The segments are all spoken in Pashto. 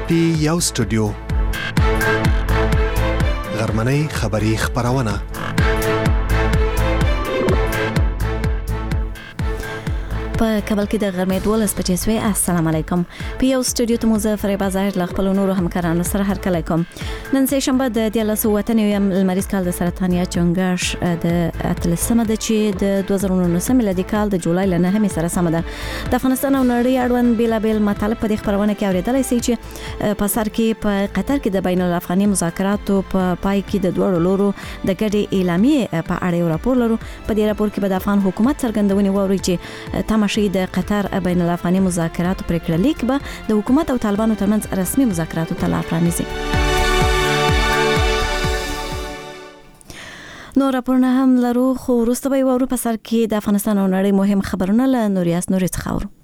پی یو سټوډیو غرمنۍ خبری خبرونه په کابل کې د غرمې 12 بجې سوي. السلام علیکم. په یو سټوډیو ته مزفر بازار ل خپل نور همکارانو سره هرکلی کوم. نن سه شنبه د 19 المریض کال د سرطانیا چنګاش د اتلسمه د چې د 2019 میلادي کال د جولای ل 9 سره سم ده. د افغانستان او نړۍ اړوند بیلابل مطالب په دې خبرونه کې اوریدلای شي چې په سر کې په قطر کې د بین الافغاني مذاکراتو په پای کې د دوه لورو د ګډې اعلامیه په اړه یو راپور لرو. په دې راپور کې به د افغان حکومت څرګندونې ووري چې تماشې د قطر بین الافغاني مذاکراتو پریکړه لیک به د حکومت او طالبانو ترمنځ رسمي مذاکراتو ته لار پرانیزي. نو راپورونه هم لرو، خو وروسته به یو په سر کې د افغانستان او نړۍ مهم خبرونه له نوریاس نوري څخه اورو.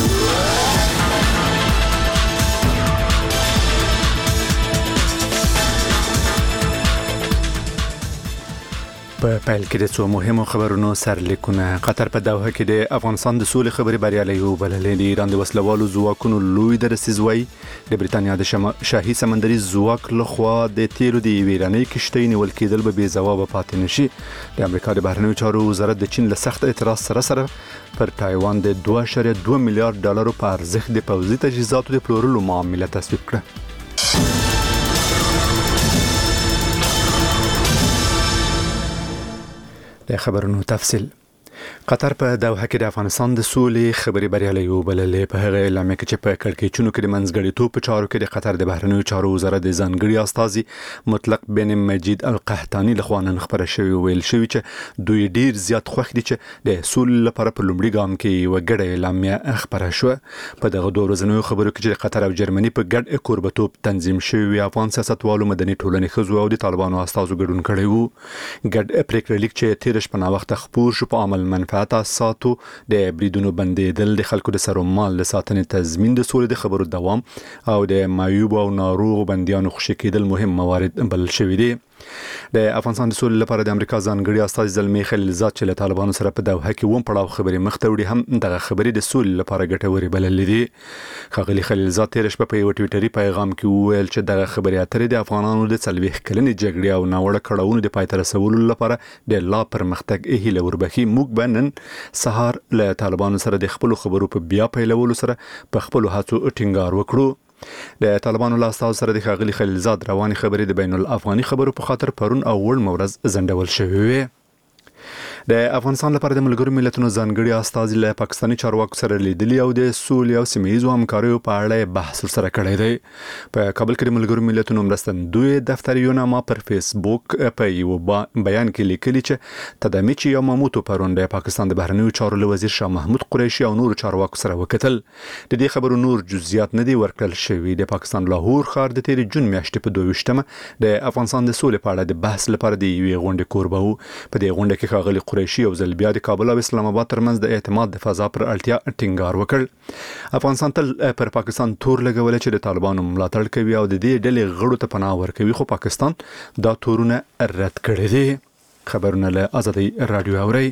په پیل کې د څو مهمو خبرونو سرلیکونه. قطر په دوحه کې د افغانستان د سولې خبري بریالي وبللې. د ایران د وسلوالو ځواکونو لوی درسیزوي د بریتانیا د شاهي سمندري ځواک لخوا د تیلو د ایراني کشتۍ نیول کېدل به بې ځواب پاتې نشي. د امریکا د بهرنیو چارو وزارت د چین له سخت اعتراض سره پر تایوان د 2.2 میلیارډ ډالرو په ارزښت د پوځي تجهیزاتو د پلورلو معامله تصویب کړه. د خبرونو تفصیل. قطر په دوحه کې د افغانستان د سولې خبري بریالي وبللې. په هغه اعلامیه کې چې په کړکېچونو کې د منځګړیتوب په چارو کې د قطر د بهرنیو چارو وزارت د ځانګړي استازي مطلق بن مجید القحطاني لخوا نن خبره شوې ویل شوې چې دوی ډیر زیات خوښ دي چې د سولې لپاره په لومړي ګام کې یو ګډه اعلامیه خبره شوه. په دغه دوه ورځنیو خبرو کې چې قطر او جرمني په ګډ کوربتوب تنظیم شوی افغان سیاستوالو، مدني ټولنې خزو او د طالبانو استازو ګډون کړی وو. ګډ پریکړه لیک چې تیر شپه نا وخت خپور شو په عمل منفعت اساساتو د بریدونو بندیدل، د خلکو د سر او مال د ساتنې تضمین، د سولې د خبرو دوام او د معیوب او ناروغ بنديانو خوشی کېدل مهم موارد بلل شوي دي. د افغانستان د سولې لپاره د امریکا ځانګړي استازي زلمی خلیلزاد چې له طالبانو سره په دوحه کې ووم پړاو خبرې مخته وړي هم دغه خبرې د سولې لپاره ګټورې بللې دي. ښاغلي خلیلزاد تیر شپه په یو ټویټري پیغام کې وویل چې دغه خبرې اترې د افغانانو د 40 کلنې جګړې او ناوړه کړاوونو د پای ته رسولو لپاره د لا پرمختګ هیله وربخي. موږ به نن سهار له طالبانو سره د خپل خبرو په بیا پیلولو سره په خپل هڅو ټینګار وکړو. د طالبانو له استازو سره د ښاغلي خلیلزاد رواني خبرې د بین الافغاني خبرو په خاطر پرون او وړ مورز زندول شوې وي. د افغانستان لپاره د ملګرو ملتونو ځانګړي استازي له پاکستاني چارواکو سره لیدلي او د سولې او سیمه‌ییزو همکاریو په اړه بحث سره کړی دی. په کابل کې د ملګرو ملتونو مرستندوی دفتر یوناما پر فیسبوک په یو بیان کې لیکلي چې تدامیچ یا ماموتو پرون د پاکستان د بهرنیو چارو له وزیر شاه محمود قریشي او نور چارواکو سره وکتل. د دې خبرو نور جزئیات نه دي ورکړل شوي. د پاکستان لاهور ښار د تیر جون میاشتې په 22مه د افغانستان د سولې په اړه د بحث لپاره د یوې غونډې کوربه وو. په دې غونډه کې ښاغلي قریشي او ځل بیا د کابل او اسلام آباد ترمنځ د اعتماد د فضا پر اړتیا ټینګار وکړ. افغانستان تل پر پاکستان تور لګول چې د طالبانو ملاتړ کوي او د دې ډلې غړو ته پناه ورکوي، خو پاکستان دا تورونه رد کړي دي. خبرونه له آزادي رادیو اوري.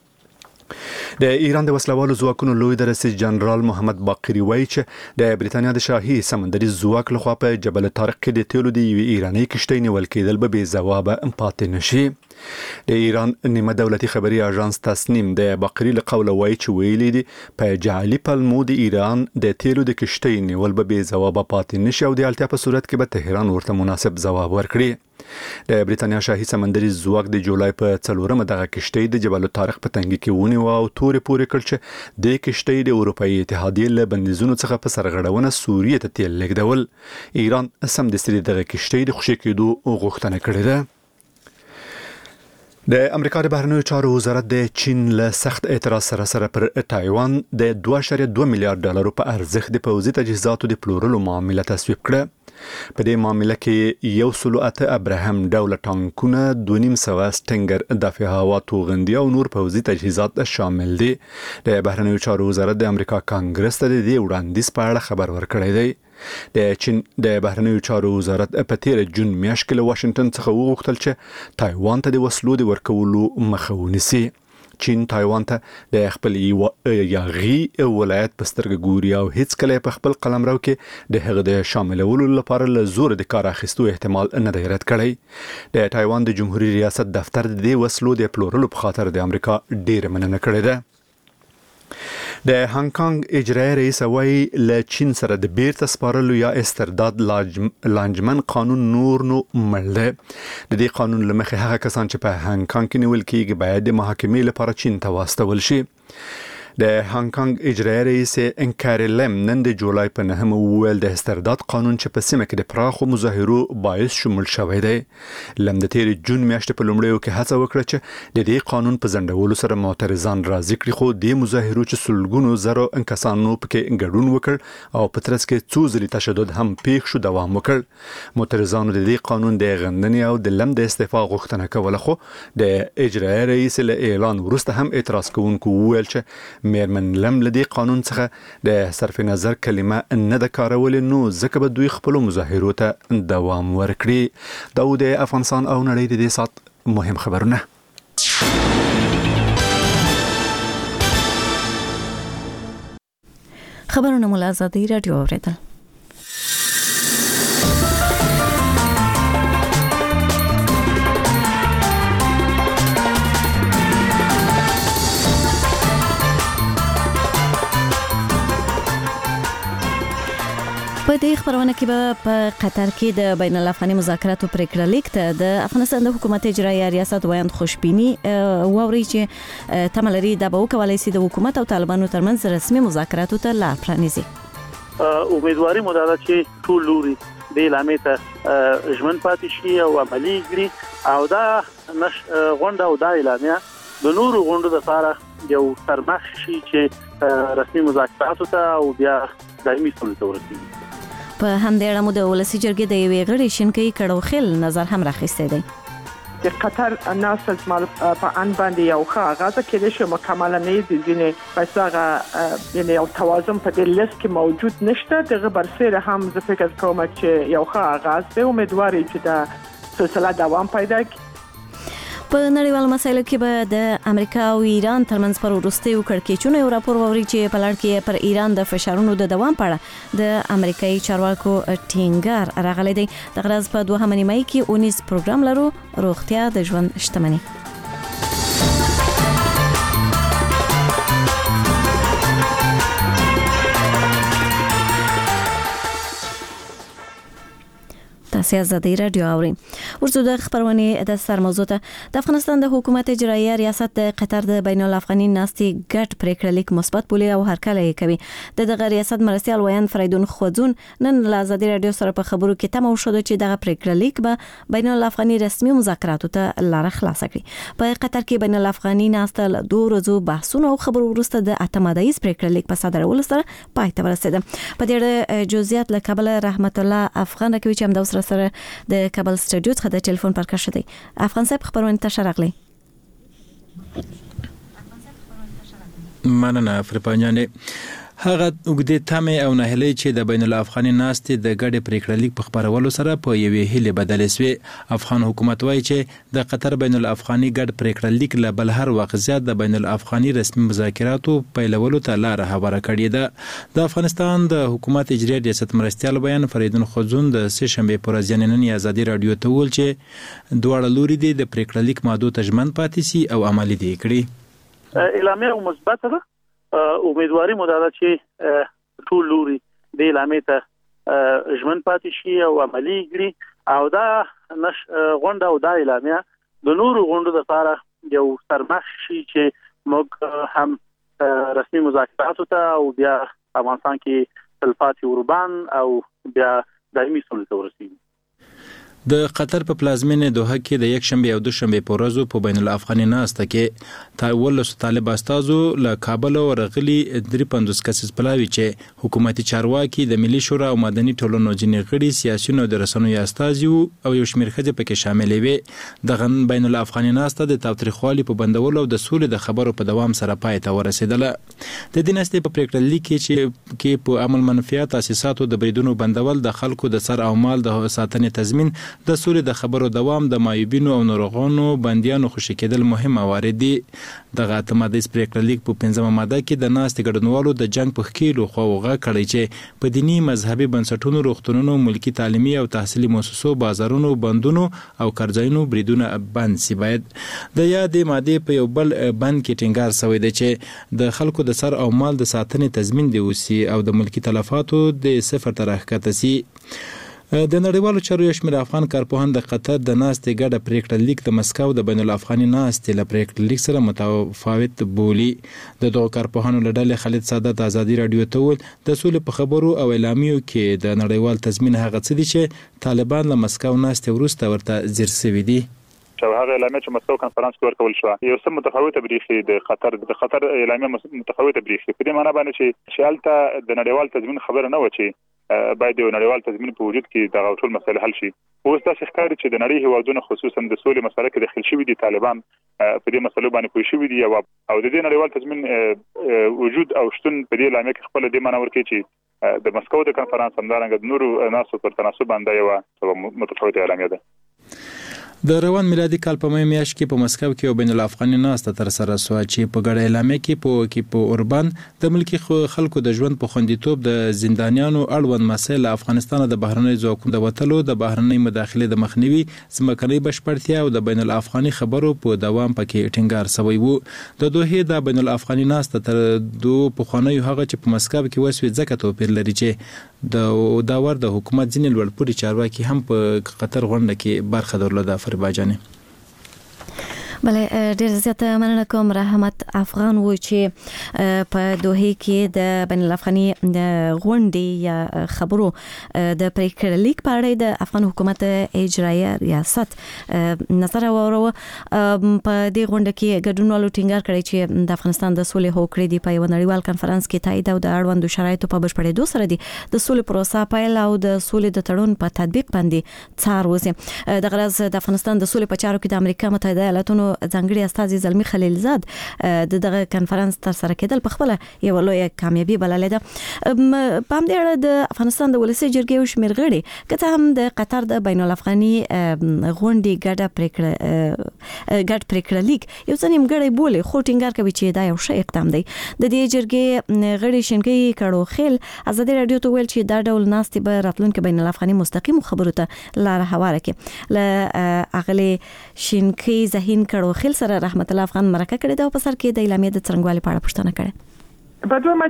د ایران د وسلوالو ځواکونو لوی درسیز جنرال محمد باقری وایي چې د بریتانیا د شاهي سمندري ځواک لخوا په جبل طارق کې د تیلو د ایراني کشتۍ نیول کېدل به بې ځوابه پاتې نشي. د ایران نیمه دولتي خبري اژانس تسنیم د باقری له قوله وایي چې ویلي دي په جعلي پلمو د ایران د تیلو د کشتۍ نیول به بې ځوابه پاتې نشي او د اړتیا په صورت کې به تهران ورته مناسب ځواب ورکړي. د بریتانیا شاهي سمندري ځواک د جولای په 4مه دغه کشتۍ د جبل طارق په تنګي کې ونیو او تورې پورې کړ چې د کشتۍ د اروپאי اتحادیې له بندیزونو څخه په سرغړونه سوریې ته تیل لیږدول. ایران سمدستي دغه کشتۍ د خوشی کېدو غوښتنه کړې ده. د امریکا د بهرنیو چارو وزارت د چین له سخت اعتراض سره پر تایوان د 2.2 میلیارډ ډالرو په ارزښت د پوځي تجهیزاتو د پلورلو معامله تصویب کړه. په دې معامله کې 108 ابراهام ډول ټانکونه، 2.5 سټنګر دفاع هوا توغندي او نور پوځي تجهیزات شامل دي. د بهرنیو چارو وزارت د امریکا کانګرس ته د دې وړاندیز په اړه خبر ورکړی دی. د چین د بهرنیو چارو وزارت په تیر جون میاشت کې له واشنگټن څخه وغوښتل چې تایوان ته د وسلو د ورکولو مخه ونیسي. چین تایوان ته د خپل یاغي ولایت په سترګه ګوري او هیڅ کله په خپل قلمرو کې د هغه د شاملولو لپاره له زور د کار اخیستو احتمال نه دی رد کړی. د تایوان د جمهوریت ریاست دفتر د وسلو د پلورلو په خاطر د امریکا ډیر مننه کړې ده. د هانګ کانګ اجرایي رئیس وايي له چین سره د بیرته سپارلو یا استرداد لانجمن قانون نور نو مړ دی. د دې قانون لمخې هغه کسان چې په هانګ کانګ کې نیول کېږي باید د محاکمې لپاره چین ته واستول شي. د هانګ کانګ اجرایي رئیس انکار لم نن د جولای په 9 وویل د استرداد قانون چې په سیمه کې د پراخو مظاهرو باعث شمول شوی دی. لم د تیر جون میاشتې په لومړیو کې هڅه وکړه چې د دې قانون په ځنډولو سره معترضان راضي کړي، خو د مظاهرو چې سلګونو زرو انکسانو پکې ګډون وکړ او په ترڅ کې څو ځلې تشدد هم پیښ شو دوام وکړ. معترضانو د دې قانون د غندنې او د لم د استعفا غوښتنه کوله، خو د اجرایي رئیس له اعلان وروسته هم اعتراض کوونکو وویل چې میرمن لم لدی قانون څخه د صرف نظر کلمه نه د کارول نو ځکه به دوی خپل مظاهرو ته دوام ورکړي. دا د افغانستان او نړۍ د دې سات مهم خبرونه. خبرونه مول آزادی رادیو اوریدل. په دې خبرونه کې به په قطر کې د بین الافغاني مذاکراتو پریکړه لیک ته د افغانستان د حکومت اجرایي ریاست وایند خوشبینی ووري چې تملري د به وکولای شي د حکومت او طالبانو ترمنځ رسمي مذاکراتو ته لار پرانیزي. امیدواري مو ده چې ټول لوري د اعلان ته ژمن پاتې شي او عملي کړي او دا غونډه او دا اعلانیا د نورو غونډو لپاره یو ترمخ شي چې رسمي مذاکراتو ته او بیا دایمي سولې ته ورسیږي. په همدې اړه مو د ولسی جرګې د یوې غړي شینکۍ کړو خل نظر هم راخیسته دی. د قطر ناسل مال په ان باندې یو ښه آغاز کړي شو مکمل نه دي ځینې پیسې یعنی یو توازن په دې لیست کې موجود نشته. دغه برسره هم زه فکر کوم چې یو ښه آغاز دی. امیدواري چې دا سلسله دوام پیدا کړي. په نړیوالو مسایلو کې به د امریکا او ایران ترمنځ پر وروستیو کړکېچونو یو راپور ووري چې په لړ کې پر ایران د فشارونو د دوام په اړه د امریکایي چارواکو ټینګار راغلی دی. د غرض په 2 نیمایي کې 19 پروګرام لرو، روغتیا د ژوند شتمني. تاسو آزادی رادیو اورئ. ورته د خبرونه د سر موضوع ته د افغانستان د حکومت اجرایي ریاست د قطر د بین الافغاني ناستي ګډ پریکړه لیک مثبت بولی او هرکله کوي. دغه ریاست مرستيال وایند فریدون خوځون نن له آزادی رادیو سره په خبرو کې تمو شو چې دغه پریکړه لیک به بین الافغاني رسمي مذاکراتو ته لار خلاص کړي. په قطر کې بین الافغاني ناسته له 2 ورځو بحثونو او خبرو وروسته د اتمادایز پریکړه لیک په صدرولو سره پای ته ورسیده. په دې اړه جزئیات له کابل رحمت الله افغان کوي چې هم د سره د کابل سټډیو څخه د ټلیفون پر کار شدی. افغان صاحب خبرونه ته شرغلی. مننه فرپانیانه. هغه وګړي تمه او نهلي چې د بین الافغاني ناستې د ګډ پریکړه لیک په خبرولو سره په یوې هلي بدل شوی. افغان حکومت وایي چې د قطر بین الافغاني ګډ پریکړه لیک له بل هر وخت زیات د بین الافغاني رسمي مذاکراتو پیلولو ته لار هواره کړې ده. د افغانستان د حکومت اجرایي ریاست مرستيال بیان فریدون خوځون د سه شنبه پر ورځ نن آزادي رادیو ته ویل چې دواړه لوري د پریکړه لیک ماده ته ژمن پاتې سي او عملي دي کړي. اعلامیه مثبت ده. امیدواري مو ده چې ټول لوري د اعلان ته ژمن پاتې شي او عملي کړي او دا غونډه او دا اعلامیه د نورو غونډو لپاره یو ترمخ شي چې موږ هم رسمي مذاکراتو ته او بیا افغانستان کې تلفاتي اوربان او بیا دایمي سولې ته ورسیږي. د قطر په پلازمینه دوحه کې د یک شنبه او دوشنبه په ورځو په بین الافغاني ناسته کې تاول طالب استادو له کابل او رغلي 350 کسیز پلاوي چې حکومتي چارواکي د ملي شورا او مدني ټولنو ځینې غړي سیاسيونو د رسنیو استازي او یو شمېر خځې پکې شامل وي. د بین الافغاني ناسته د تاوتریخوالي په بندولو او د سولې د خبرو په دوام سره پای ته ورسېدله. د دې ناستې په پریکړه لیک کې په عمل منفیات تاسیساتو د بریدونو بندول د خلکو د سر او مال د ساتنې تضمین د سولې د خبرو دوام د معیوبینو او ناروغانو بندیانو خوشی کېدل مهم موارد دي. دغه ماده پریکړه لیک په 5مه ماده کې د ناستې ګډونوالو د جنگ په خکیلو خواوغه کړی چې په دینی مذهبي بنسټونو روغتونونو ملکی تعلیمي او تحصیلي مؤسسو بازارونو بندونو او قرضاینو بریدونه بند سی. باید د یادې ماده په یو بل بند کې ټینګار شوی دی چې د خلکو د سر او مال د ساتنې تضمین دی وسی او د ملکی تلفاتو د صفر تر راښکته سي. د نړیوالو چارو شمیر افغان کارپوهان د قطر د ناستې ګډه پریکړه لیک د مسکو د بین الافغاني ناستې له پریکړه لیک سره متفاوت بولی. د دغو کارپوهانو له ډلې خالد سعادت ازادي رادیو ته وویل د سولې په خبرو او اعلامیو کې د نړیوال تضمین هغه څه دي چې طالبان له مسکو ناستې وروسته ورته ځیر شوي دي. هغه اعلامیه چې مسکو کانفرنس کې ورکول شو یو څه متفاوته بریښي د خطر اعلامیه متفاوته بریښي په دې معنی باندې چې حالته د نړیوال تضمین خبره نه و چې باید یو نړیوال تضمین په وجود کې د ټول مسایل حل شي. اوس داسې ښکاري چې د نړۍ هیوادونو خصوصا د سولې مسله کې داخل شوي دي طالبان په دې مسلو باندې پوه شوي دي او د دې نړیوال تضمین وجود او شتون په دې اعلامیه کې خپل د معنی ورکړي چې د مسکو د کانفرنس همدارنګه د نورو ناسو پر تناسب باندې یو متفاوته اعلامیه ده. د روان میلادي کال په میاشت کې په مسکو کې یو بین الافغاني ناسته تر سره شوه چې په ګډه اعلامیه کې په اوربان د ملکی خلکو د ژوند په خوندیتوب د زندانیانو اړوند مسایل افغانستان د بهرنۍ ځواکونو د وټلو د بهرنۍ مداخلې د مخنیوي ځمکنۍ بشپړتیا او د بین الافغاني خبرو په دوام پکې ټینګار شوی وو. د دوه د بین الافغاني ناسته تر دوه پخوانیو هغه چې په مسکو کې وسوي ځکه توپیر لري چې د داور د حکومت ځینې لوړپوړي چارواکي هم په قطر غونډه کې برخه درلوده. باجانه بله ډیر زیاته مننه کوم. رحمت افغان و چې په دوحه کې د بین الافغاني غونډې یا خبرو د پریکړه لیک په اړه د افغان حکومت اجرایه ریاست نظر اورو. په دې غونډه کې ګډونوالو ټینګار کړی چې د افغانستان د سولې هوکړې دی په یو نړیوال کانفرنس کې تایید او د اړوندو شرایطو په بشپړېدو سره دی د سولې پروسه پیل او د سولې د تړون په تطبیق باندې څار وځي. د غرض د افغانستان د سولې په چارو کې د امریکا متحده ایالاتونو ځانګړي استازي زلمی خلیلزاد دغه کانفرنس تر سره کېدل په خپل یو لوی کامیابی بللې ده. په همدې اړه د افغانستان د ولسی جرګې شمیر غړي کته هم د قطر د بین الافغاني غونډې ګډ پریکړه لیک یو څه نیمګړی بوله خو ټینګار کوي چې دا یو ښه اقدام دی. د دې جرګې غړي شینکي کړو خیل ازادي رادیو ته ویل چې دا ډول ناستې به راتلونکي بین الافغاني مستقیم خبرو ته لار هواره کړي. ل اغلی شینکي زهین کړو خیل سره رحمت الله افغان مرکه کړې ده او په سر کې د اعلامیې د څرنګوالي په اړه پوښتنه کړې. په دوه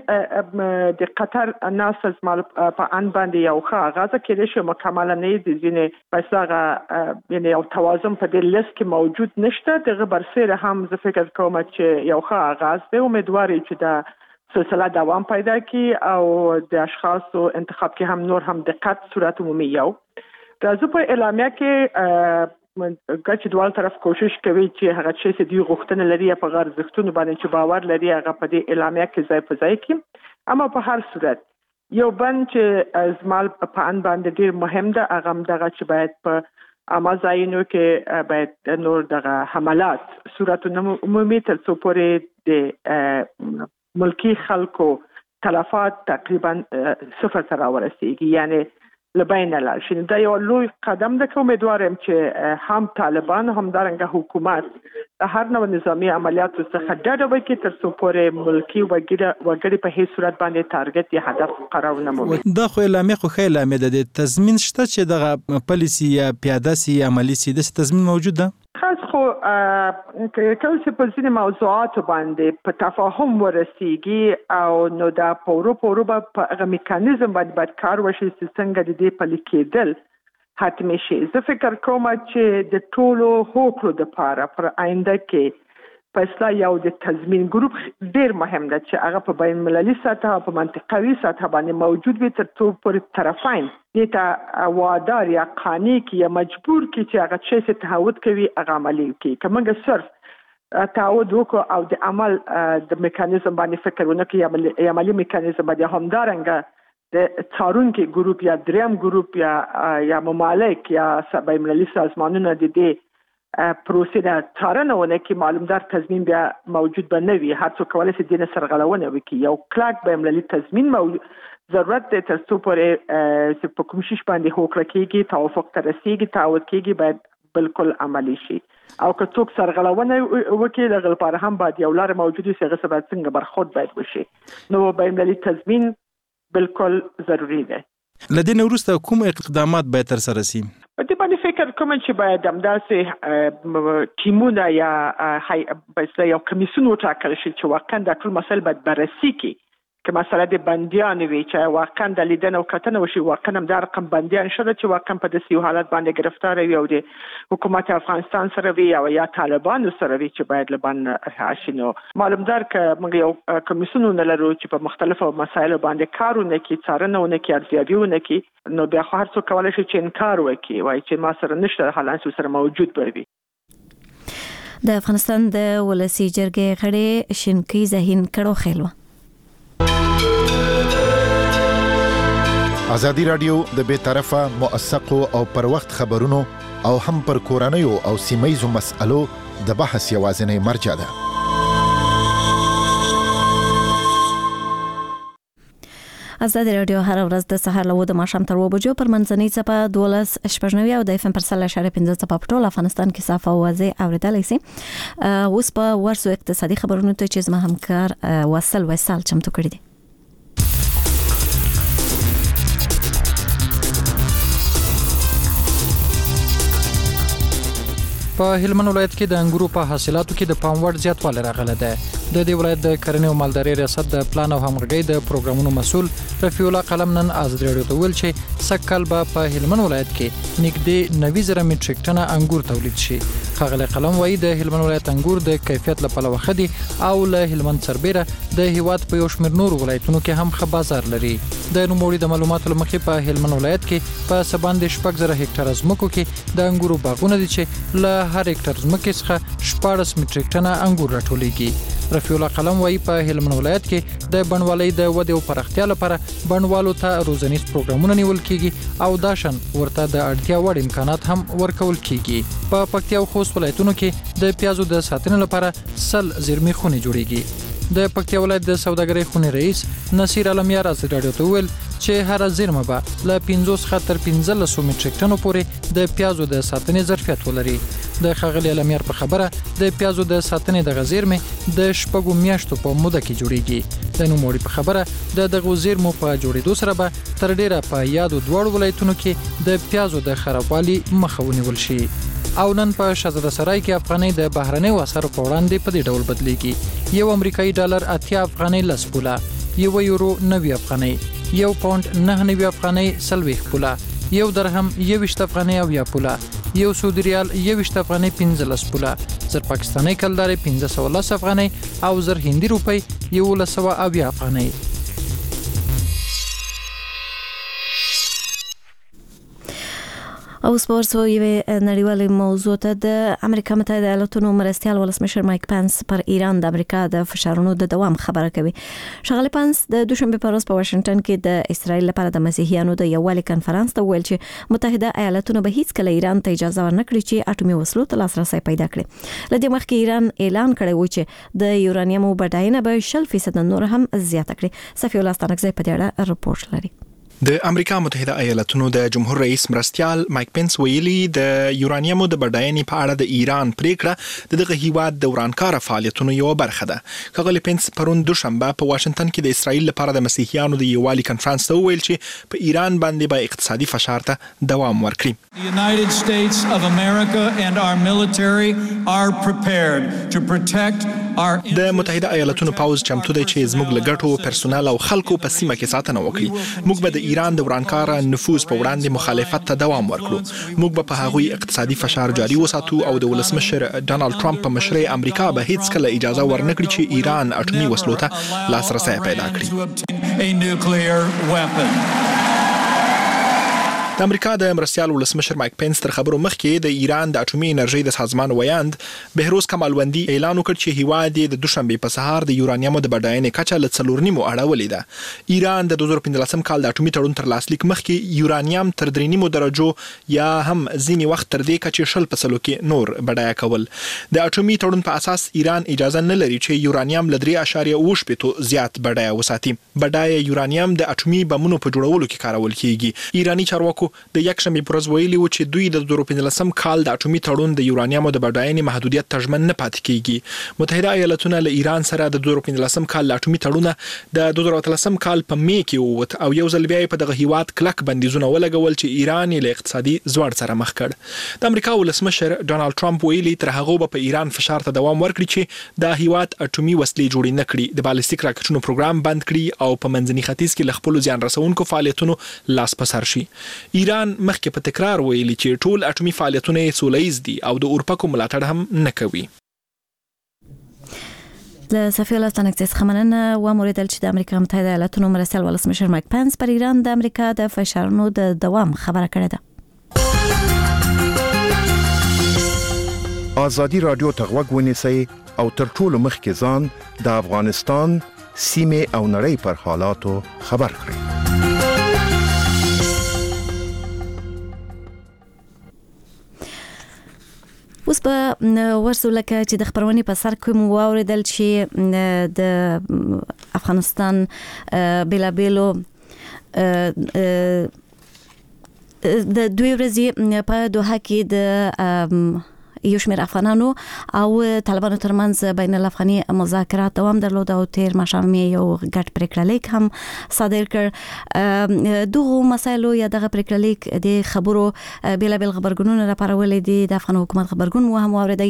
چې د قطر ناستز مال په ان باندې یو ښه آغاز کړي شو مکمل نه دي ځینې پیسې یعنی او توازن په دې لیست کې موجود نشته. دغه برسره هم زه فکر کوم چې یو ښه آغاز دی. امیدواري چې دا سلسله دوام پیدا کړي او د اشخاصو انتخاب کې هم نور هم دقت صورت عمومي یو راځو. په اعلامیه کې ګچ دوال طرف کوشش کوي چې هغه چې دی غوښتنه لري په غیر ځښتونو باندې چې باور لري هغه په دې اعلامیه کې ځای په ځای کې. اما په هر صورت یو بند چې ازمال په ان باندې ډیر مهم ده هغه دغه چې باید په امازاینو کې باید نور دغه حملات صورتونه عمومي تر څو پورې د ملکی خلکو تلفات تقریبا صفر ته راورسیږي یعنی لبین لار شي. دا یو لوی قدم ده که امیدوارم چې هم طالبان هم دارنګه حکومت د هر نوع نظامی عملیاتو څخه ډډه وکړي تر څو پورې ملکی وګړي په هیڅ صورت باندې ټارګټ یا هدف قرار نه مومي. دا خو اعلامیه خو خیلی امیده ده. تضمین شته چې دغه پالیسی یا پیاده سی عملی سی د تضمین موجود ده؟ خاص خو کله چې په ځینې موضوعاتو باندې په تفاهم ورسیږي او نو دا پورو په هغه میکانیزم باندې کار وشي چې څنګه د دې پلي کېدل حتمي شي. زه فکر کوم چې د ټولو هوکړو لپاره پر آینده کې فیصله یو د تضمین ګروپ ډیر مهم ده چې هغه په بین المللي سطح او په منطقوي سطح باندې موجود وي تر څو پورې طرفین دته وادار یا قانع کی یا مجبور کی چې هغه چې تعهد کوي هغه عملي کوي. کومه صرف تعهد وکړو او د عمل د میکانیزم باندې فکر ونه کوي یا عملي میکانیزم باندې همدارنګه د څارونکو ګروپ یا دریم ګروپ یا ممالک یا بین المللي سازمانونه د دې پروسې د څارنه کې معلومدار تضمین بیا موجود به نه وي. هر څوک کولای شي د سرغړونه وکړي. یو کلاک بین‌المللي تضمین ضرورت دی تر څو پورې په کوم شي باندې هوکړه کېږي، توافق ته رسیږي، تعهد کېږي، باید بالکل عملی شي. او که څوک سرغړونه وکړي دغه لپاره هم باید یو لار موجود وي چې هغه څه باید څنګه برخورد باید وشي. نو بین‌المللي تضمین بالکل ضروری دی. لدین وروسته کوم اقدامات باید تر سره شي؟ په دې باندې فکر کوم چې باید همداسې ټیمونه یا یو کمیسیون وټاکل شي چې واقعا د ټول مسایل باید بررسي کړي. که مسله د بندیان وي چې واقعا د لیدنه او کتنه وشي، واقعا هم دا رقم بندیان شته چې واقعا په داسې حالت باندې گرفتار وي او د حکومت افغانستان سره وي او یا طالبانو سره وي چې باید لبن راشي. نو معلومدار که موږ یو کمیسیون لرو چې په مختلفو مسایلو باندې کارونه کوي، څارنه ونکړي، ارزیابي ونکړي، نو بیا خو هر څوک کولی شي چې انکار وکړي، وایي چې ما سره نشته، حالانکه سره موجود به وي. د افغانستان د ولسی جرګې غړي شینکی زهین کړو خیلو. ازادي رادیو د بے طرفه موثقو او پر وخت خبرونو او هم پر کورنیو او سیمایزو مسألو د بحث یوازینی مرجع ده. ازادي رادیو هر ورځ د سهار له 9 ماښام تر 2 بجو پر منځنۍ څپه 12:15 او د FM پر 3.15 څپه په ټول افغانستان کې صاف او واضح اوریدلای شي. اوس په ورسو اقتصادي خبرونو ته چې زما همکار وصل وصال چمتو کړی دی. په هلمند ولایت کې د انګورو په حاصلاتو کې د پام وړ زیاتوالی راغلی دی. د دې ولایت د کرنې او مالدارۍ ریاست د پلان او همغږۍ د پروګرامونو مسؤل رفیع الله قلم نن ازادي رادیو ته ویل چې سږکال به په هلمند ولایت کې نږدې 90,000 میټریک ټنه انګور تولید شي. ښاغلی قلم وایي د هلمند ولایت انګور د کیفیت له پلوه ښه دي او له هلمند سربیره د هیواد په یو شمېر نورو ولایتونو کې هم ښه بازار لري. د نوموړي د معلوماتو له مخې په هلمند ولایت کې په څه باندې 6,000 هکټاره ځمکو کې د انګورو باغونه دي چې له هر هکټار ځمکې څخه 14 میټریک ټنه انګور راټولیږي. رفیع الله قلم وایي په هلمند ولایت کې د بڼوالۍ د ودې او پراختیا لپاره بڼوالو ته روزنیز پروګرامونه نیول کیږي او دا شان ورته د اړتیا وړ امکانات هم ورکول کیږي. په پکتیا او خوست ولایتونو کې د پیازو د ساتنې لپاره 100 زیرمې خونې جوړیږي. د پکتیا ولایت د سوداګرۍ خونې رئیس نصیر علمیار ازادي رادیو ته ویل چې هر زیرمه به له 50 څخه تر 1500 میټریک ټنو پورې د پیازو د ساتنې ظرفیت ولري. د ښاغلي علمیار په خبره د پیازو د ساتنې د غزیرمې د 6 میاشتو په موده کې جوړیږي. د نوموړي په خبره د دغو زیرمو په جوړېدو سره به تر ډیره په یادو دواړو ولایتونو کې د پیازو د خرابوالي مخه ونیول شي. او نن په شهزاده سرای کې افغانۍ د بهرنیو اسعارو په وړاندې په دې ډول بدلیږي. یو امریکایي ډالر 80 افغانۍ 10 پوله، یو یورو 90 افغانۍ، یو پاوند 99 افغانۍ 40 پوله، یو درهم 21 افغانۍ 10 پوله، یو سعودي ریال 21 افغانۍ 15 پوله، زر پاکستاني کلدارې 1510 افغانۍ او زر هندي روپۍ 1110 افغانۍ. او سپورتو یو نړیوالې موضوع ته د امریکا متحده ایالاتونو مرستیال ولسمشر مایک پنس پر ایران د امریکا د فشارونو د دوام خبره کوي. ښاغلی پنس د دوشنبه په ورځ په واشنگټن کې د اسرائیل لپاره د مسیحیانو د یووالي کنفرانس ته ویل چې متحده ایالاتونه به هیڅ کله ایران ته اجازه ورنکړي چې اټومي وسلو ته لاسرسي پیدا کړي. لدې مخکې ایران اعلان کړی و چې د یورانیمو بډاینه به 0% نور هم زیاته کړي. صفی الله ستانکزی په دې اړه رپورټ لري. د امریکا متحده ایالاتونو د جمهور رئیس مرستیال مایک پنس ویلي د یورانیمو د بډاینې په اړه د ایران پریکړه دغه هیواد د ورانکار فعالیتونو یو برخه ده. ښاغلی پنس پرون دوشنبه په واشنگټن کې د اسرائیل لپاره د مسیحیانو د یووالي کنفرانس ته ویل چې په ایران باندې به اقتصادي فشار ته دوام ورکړي. The United States of America and our military are prepared to protect our د متحده ایالاتونو پوځ چمتو دی چې زموږ لګټو پرسونل او خلکو په سیمه کې ساتنه وکړي. موږ به د ایران د ورانکار نفوذ په وړاندې مخالفت ته دوام ورکړو. موږ به په هغوی اقتصادي فشار جاري وساتو او د ولسمشر ډانلډ ټرمپ په مشرۍ امریکا به هیڅ کله اجازه ورنکړي چې ایران اټومي وسلو ته لاسرسی پیدا کړي. د امریکا د مرستيال ولسمشر مایک پنس تر خبرو مخکې د ایران د اټومي انرژي د سازمان ویاند بهروز کمالوندی اعلان وکړ چې هیواد د دوشنبه په سهار د یورانیمو د بډاینې کچه له 4.5 اړولې ده. ایران د 2015 کال د اټومي تړون تر لاسلیک مخکې یورانیم تر 3.5 درجو یا هم ځینی وخت تر دې کچې 0% کې نور بډای کول. د اټومي تړون په اساس ایران اجازه نه لري چې یورانیم له 3.8 زیات بډای وساتي. بډای یورانیم د اټومي بمونو په جوړولو کې کارول کیږي. ایرانی چارواکو د یکشنبه پر ورځ ویلي و چې دوی د 2015 کال د اټومي تړون د یورانیمو د بډاینې محدودیت تضمین نه پاتې کیږي. متحده ایالاتونه له ایران سره د 2015 کال د اټومي تړون د 2013 کال په می کې ووت او یو ځل بیا په دغه هیواد کلک بندیزونه ولګول چې ایران له اقتصادي زوړ سره مخ کړ. د امریکا ولسمشر ډونالد ټرمپ ویلي تر هغه په ایران فشار ته دوام ورکړي چې د هیواد اټومي وسلې جوړې نه کړي، د بالستیک راکټونو پروګرام بند کړي او په منځني ختیځ کې له خپل ځان رسونکو فعالیتونو لاس پسار شي. ایران مخکې په تکرار ویلي چې ټول اټومي فعالیتونه سوله‌ییز دي او د اروپا کوم ملاتړ هم نه کوي. د سفیر لاتنکس خمننه و موریدل چې د امریکا متحده ایالاتونو مرستیال ولسمشر مایک پنس پر ایران د امریکا د فشارونو د دوام خبره کړې ده. آزادی رادیو ته غوږ ونیسئ او تر ټولو مخکې ځان د افغانستان سیمه او نړۍ پر حالاتو خبر کړئ. اوس په ورسو لکه چې د خبرونې په سر کوم واوریدل چې د افغانستان بلابلو د دوی ورځې په دوحه کې د یو شمېر افغانانو او طالبانو ترمنځ بین الافغاني مذاکرات دوام درلود او تیر ماښام یو ګډ پریکړه لیک هم صادر کړ. دغه مسایلو یا دغه پریکړه لیک د خبرو بلابل خبرګونونه راپارولې دي. د افغان حکومت خبرګون مو هم اوریدي،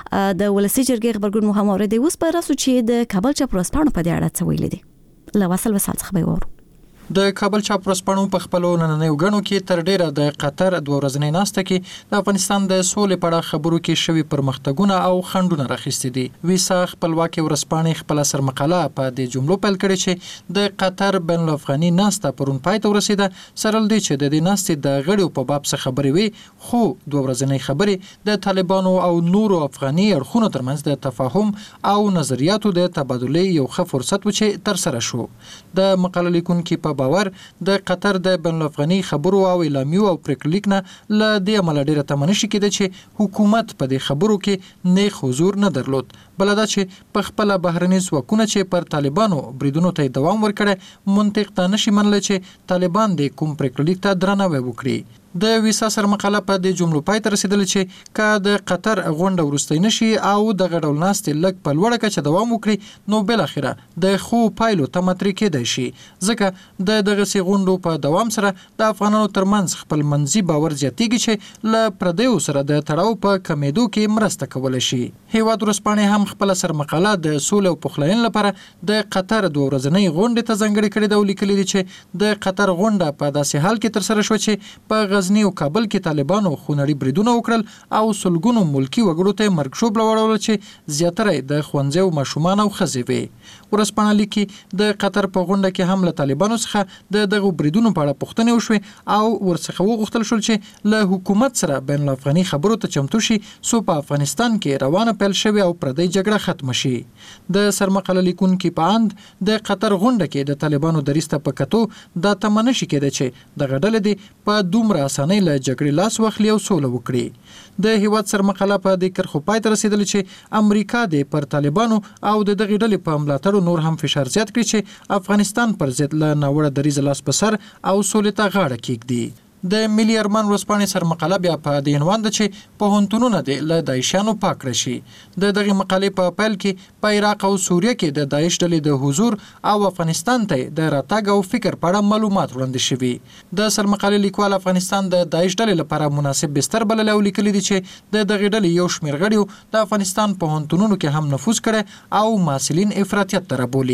د ولسي جرګې خبرګون مو هم اوریدي. اوس په راسو چې د کابل چاپ ورځپاڼو په دې اړه څه ویلي دي له وصل وسال څخه به وورو. د کابل چاپ ورځپاڼو په خپلو نننیو غنو کې تر ډیره د قطر د ورځنۍ ناسته کې د افغانستان د سولې په اړه خبرو کې شوي پرمختګونه او خنډونه راخستي دي. ویسا خپلواکي ورځپاڼې خپل سر مقاله په دې جملو پیل کړي چې د قطر بین الافغاني ناسته پرون پای ته ورسیده، سره له دې چې د دې ناستې د غړیو په باب څه خبرې وي، خو د ورځنۍ خبرې د طالبانو او نورو افغاني اړخونو ترمنځ د تفاهم او نظریاتو د تبادلې یو ښه فرصت و چې تر سره شو. د مقاله لیکونکي په باور د قطر د بین الافغاني خبرو او اعلامیو او پریکړه لیک نه ل دې عمل ډیره تمنه شي کېده چې حکومت په دې خبرو کې نه حضور نه درلود، بل دا چې په خپل بهرني ځواکونه چې پر طالبانو بریدونو ته دوام ورکړي منطق ته نشي منل چې طالبان د کوم پریکړه لیک ته درناوی وکړي. د ویسا سر مقاله په دې جملو پای ته رسیدل چې کا د قطر غونډه ورستۍ نشي او د غډول ناستې لګ په لوړه کچه دوام وکړي نو بل اخره د خو پایلو ته متري کېدای شي، ځکه د دغه سي غونډو په دوام سره د افغانانو ترمنځ خپل منځي باور زیاتېږي چې ل پردیو سره د تړاو په کمیدو کې مرسته کولای شي. هیواد ورځپاڼې هم خپل سر مقاله د سولې او پخلاینې لپاره د قطر د ورځنۍ غونډې ته ځانګړې کړې ده او لیکلي دي چې د قطر غونډه په داسې حال کې تر سره شو چې په غزنی او کابل کې طالبانو خونړي بریدونه وکړل او سلګونو ملکی وګړو ته مرګ شوب لوړول چې زیاتره د ښوونځي او ماشومان او ښځې وي. ورځپاڼه لیکي د قطر په غونډه کې هم له طالبانو څخه د دغه بریدونو په اړه پوښتنې وشوې او ورڅخه وغوښتل شول چې له حکومت سره بین الافغاني خبرو ته چمتو شي څو په افغانستان کې روانه پیل شوې او پردی جګړه ختم شي. د سرمقاله لیکونکي په اند د قطر غونډه کې د طالبانو دریسته په کتو د تمنه شي کېده چې د غډل دي په دومره اسانۍ له جګړې لاس واخلي او سوله وکړي. د هیواد سرمقاله په دې کرخو پای ته رسیدل چې امریکا د پر طالبانو او د دغه ډلې په ملاتړ نور هم فشار زیات کړي چې افغانستان پر ضد له ناوړه دریځ لاس په سر او سولې ته غاړه کېږدي. د ملي ارمان ورځپاڼې سرمقاله بیا په دې عنوان ده چې پوهنتونونه دې له داعشیانو پاک کړي شي. د دغه مقالې په پیل کې په عراق او سوریه کې د داعش ډلې د حضور او افغانستان ته د راتګ او فکر په اړه معلومات وړاندې شوي. د سرمقالې لیکوال افغانستان د داعش ډلې لپاره مناسب بستر بللی او لیکلي دي چې د دغه ډلې یو شمېر غړیو د افغانستان پوهنتونونو کې هم نفوذ کړي او محصلین افراطیت ته رابولي.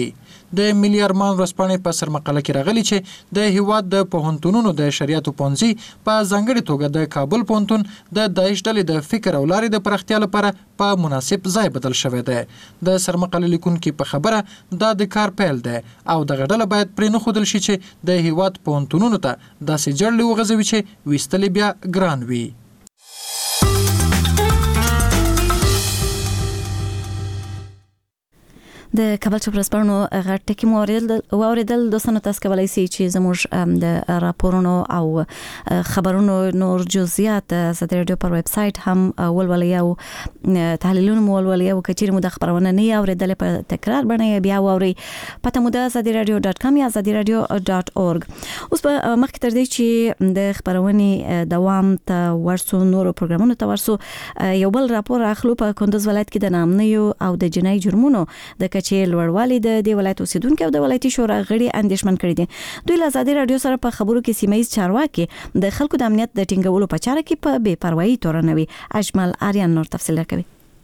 د ملي ارمان ورځپاڼې په سرمقاله کې راغلي چې د هیواد د پوهنتونونو د شریعت پوهنځي په ځانګړي توګه د کابل پوهنتون د داعش ډلې د فکر او لارې د پراختیا لپاره په مناسب ځای بدل شوی دی. د سرمقاله لیکونکي په خبره دا د کار پیل دی او دغه ډله باید پرې نه ښودل شي چې د هیواد پوهنتونونو ته داسې جړلې وغځوي چې ویستلې بیا ګران وي. د کابل چپرسپانو غټ ټکی موریدل دوستانو تاسو کولای شئ چې زموږ د راپورونو او خبرونو نور جزئیات ازادي رادیو پر ویب سټ هم ولولئ او تحلیلونه مو ولولئ او کچیر مو د خبرونه نه اوریدل په تکرار باندې بیا ووري پته مو د azadiradio.com یا azadiradio.org. اوس په مخکې تر دې چې د خبرونې دوام ته ورسو نور پروګرامونو ته ورسو یو بل راپور اخلو په کندوز ولایت کې د نامنیو او د جنایي جرمونو د چې لوړوالي د دې ولایت اوسیدونکو او د ولایتي شورا غړي اندیشمن کړي دي. دوی له ازادي رادیو سره په خبرو کې سیمایي چارواکي د خلکو د امنیت د ټینګولو په چاره کې په بے پروايي تورنوي. اجمل آریان نور تفصیل کوي.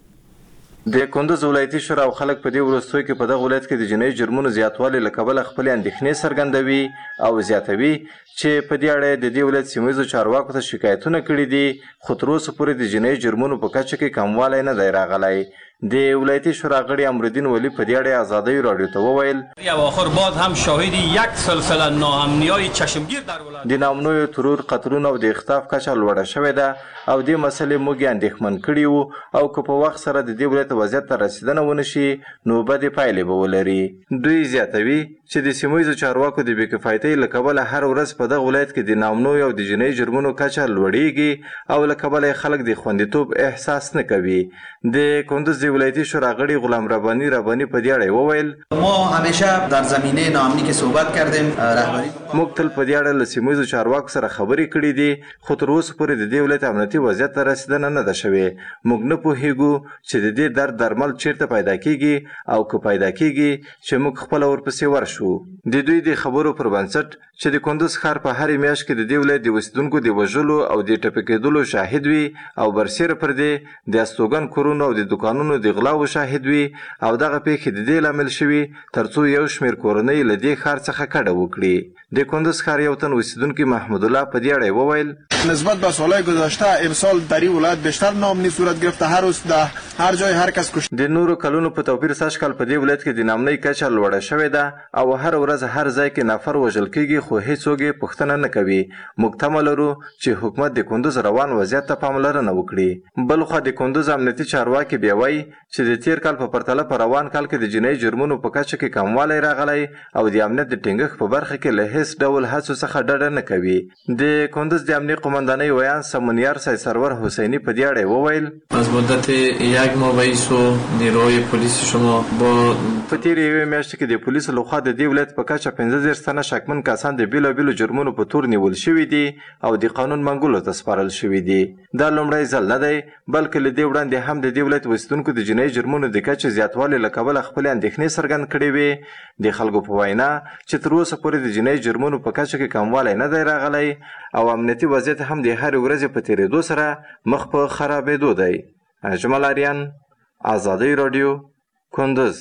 د کندوز ولایتي شورا او خلک په دې ورستوي کې په دغه ولایت کې د جنایي جرمونو زیاتوالی له کبله خپل اندېښنې څرګندوي او زیاتوي چې په دې اړه د دې ولایت سیمایي چارواکو ته شکایتونه کړي دي، خو تر اوسه پورې د جنایي جرمونو په کچه کې کموالی نه دی راغلی. د ولایتي شورا غړي امرالدین ولی په دې اړه ازادي رادیو ته وویل اواخر بعد هم شاهد یک سلسله ناامنی‌های چشمگیر در ولایت د نامنوي ترور قطرونو او د اختطاف کچه لوړه شوې ده او د مسلې موږ اندېښمن کړي وو او که په وخت سره د دې ولایت وضعیت ته رسیدنه ونشي نو بدې پایلې به ولري. دوی زیاتوي چې د سیمایي چارواکو د بېکفایتۍ له کبله هر ورځ په دغه ولایت کې د نامنوي او د جنایي جرمونو کچه لوړیږي او له کبله خلک د خوندیتوب احساس نه کوي. د کندوز ولایتی شورا غړي غلام ربانی په دې اړه وویل ما همیشه در زمینه ناامنی که صحبت کردیم رهبری موږ تل په دې اړه له سیمایي چارواکو سره خبرې کړې دي، خو تر اوسه پورې د دې ولایت امنیتي وضعیت ته رسیدنه نه ده شوې. موږ نه پوهیږو چې د دې درد درمل چیرته پیدا کیږي او که پیدا کیږي چې موږ خپل ورپسې ورشو. د دوی د خبرو پر بنسټ چې د کندوز ښار په هرې میاشت کې د دې ولایت د اوسیدونکو د وژلو او د ټپي کېدلو شاهد وي او برسېره پر دې د استوګن کورونو او د دوکانونو د غلاو شاهد وي او دغه پیښې د دې لامل شوي ترڅو یو شمېر کورنۍ له دې ښار څخه کډه وکړي. د کندوز ښار یو تن اوسیدونکي محمود الله په دې اړه وویل نسبت به سالهای گذشته امسال در این ولایت بیشتر ناامنی صورت گرفته، هر روز در هر جای هر کس کشته. د نورو کلونو په توپیر سږ کال په دې ولایت کې د ناامنۍ کچه لوړه شوې ده او هر ورځ هر ځای کې نفر وژل کیږي خو هیڅوک یې پوښتنه نه کوي. موږ تمه لرو چې حکومت د کندوز روان وضعیت ته پاملرنه وکړي. بلخوا د کندوز امنیتي چارواکي بیا وایي چې د تیر کال په پرتله په روان کال کې د جنایي جرمونو په کچه کې کموالی راغلی او د امنیت د ټینګښت په برخه کې له هیڅ ډول هڅو څخه ډډه نه کوي. د کندوز د امنیت قماندانۍ ویان سمونیار سید سرور حسینی په دې اړه وویل از مدت یک ماه وایسو نیروی پلیس شما با په تیر یوې میاشتې کې د پولیسو لخوا د دې ولایت په کچه 15 تنه شکمن کسان د بیلابیلو جرمونو په تور نیول شوي دي او د قانون منګولو ته سپارل شوي دي. دا لومړی ځل نه دی بلکې له دې وړاندې هم د دې ولایت اوسیدونکو د جنایي جرمونو د کچې زیاتوالي له کبله خپلې اندېښنې څرګند کړې وې. د خلکو په وینا چې تر اوسه پورې د جنایي جرمونو په کچه کې کموالی نه دی راغلی او امنیتي وضعیت هم د هرې ورځې په تېرېدو سره مخ په خرابېدو دی. اجمل آریان، ازادي رادیو، کندوز.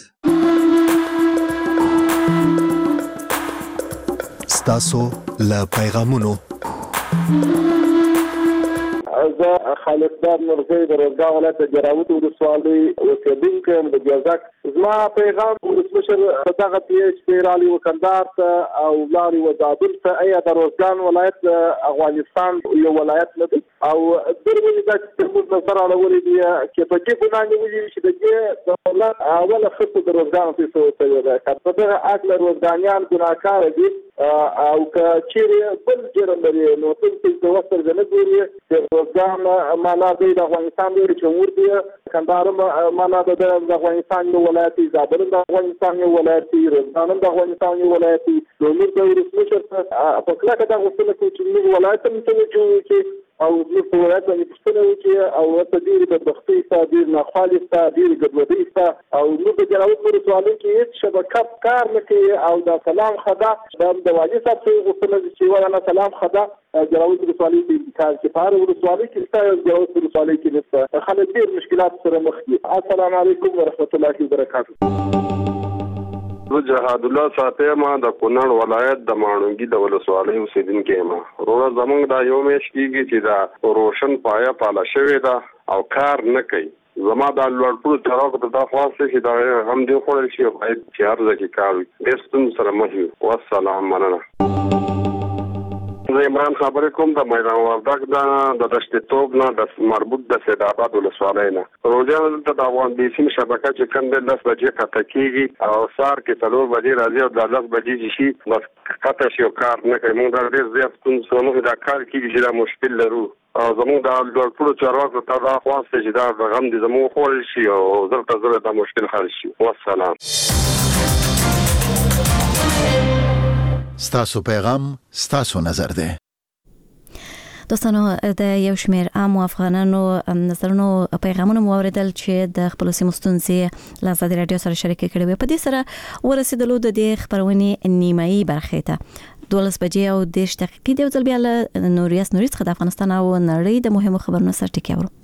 ستاسو له پیغامونو زه خالصدار نورزی د روزګان ولایت د جراوت ولسوالۍ اوسېدونکی یم د ګرزک. زما پیغام ولسمشر دغه پی ایچ پی رالي وکندار ته او لاري وزابل ته ایا د روزګان ولایت د افغانستان یو ولایت نه دی او درې دا چې موږ نظر اړولې دي چې په دې ګناه نیولې چې د دې دولت اوله خصوص د روزګان په څیر څه ده چې دغه اګل روزګانیان ګناکار دي او که چیرې بل جرم لري نو څه چې وستر نه ګوري چې روزګان معنا د افغانستان د جمهور دی کندهار معنا د افغانستان یو ولایت دی، زابل د افغانستان یو ولایت دی، روزګان د افغانستان یو ولایت دی. نو موږ د ولسمشر په کلکه دا غوښتنه کوو چې موږ ولایت ته متوجه وکړو او موږ په ولایت باندې پوښتنه وکړو او ورته ډېرې بدبختۍ شته، ډېر ناخوالې شته، ډېرې ګډوډۍ شته او موږ د جراوت ولسوالۍ کې هېڅ شبکه کار نه کوي او د سلام خدا د والي صاحب څخه غوښتنه ده چې وایي سلام خدا جراوت ولسوالۍ کې کار چې په هر ولسوالۍ کې شته، جراوت ولسوالۍ کې نشته. خلک ډېر مشکلات سره مخ دي. السلام علیکم ورحمت الله وبرکاته. زه جهاد الله ساتم د کونړ ولایت د ماڼوګي د ولسوالۍ اوسیدونکی یم. وروره زمونږ دا یو میاشت کېږي چې دا روشن پایه پاله شوې ده او کار نه کوي. زما دا لوړپوړو چارواکو ته دا خواست دی چې دا هم دې خوړل شي او باید چې هر ځای کې کار وي. ډېر ستونزو سره مخ یو. والسلام، مننه. زه عمران خبرې کوم د میدان وردګ د دشت توب نه د مربوط د سید آباد ولسوالۍ نه. روزه دلته د افغان بیسیم شبکه چې کوم د 10 بجې قطع کېږي او سهار کې 4 بجې راځي او د 10 بجې شي بس قطع شي او کار نه کوي. موږ دا ډېر زیات ستونزې موږ دا کار کېږي چې دا مشکل لرو او زموږ د لوړپوړو چارواکو ته دا خواست چې دا غم دې زموږ خوړل شي او زر ته زر دا مشکل حل شي. والسلام. ستاسو پیغام ستاسو نظر ده. دوستانو د یو شمیر عام افغانانو نظرونو پیغامونه مو اوریدل چې د خپل سیمو ستونزې له ازادي رادیو سره شریک کړي وي. په دې سره ورسېدلو د دې خبرونې نیمایي برخه ته 12 بجې او 10 دقیقې د ځل بیا له نوریاس څخه د افغانستان او نړۍ د مهمو خبرونو سره ټکی اورو.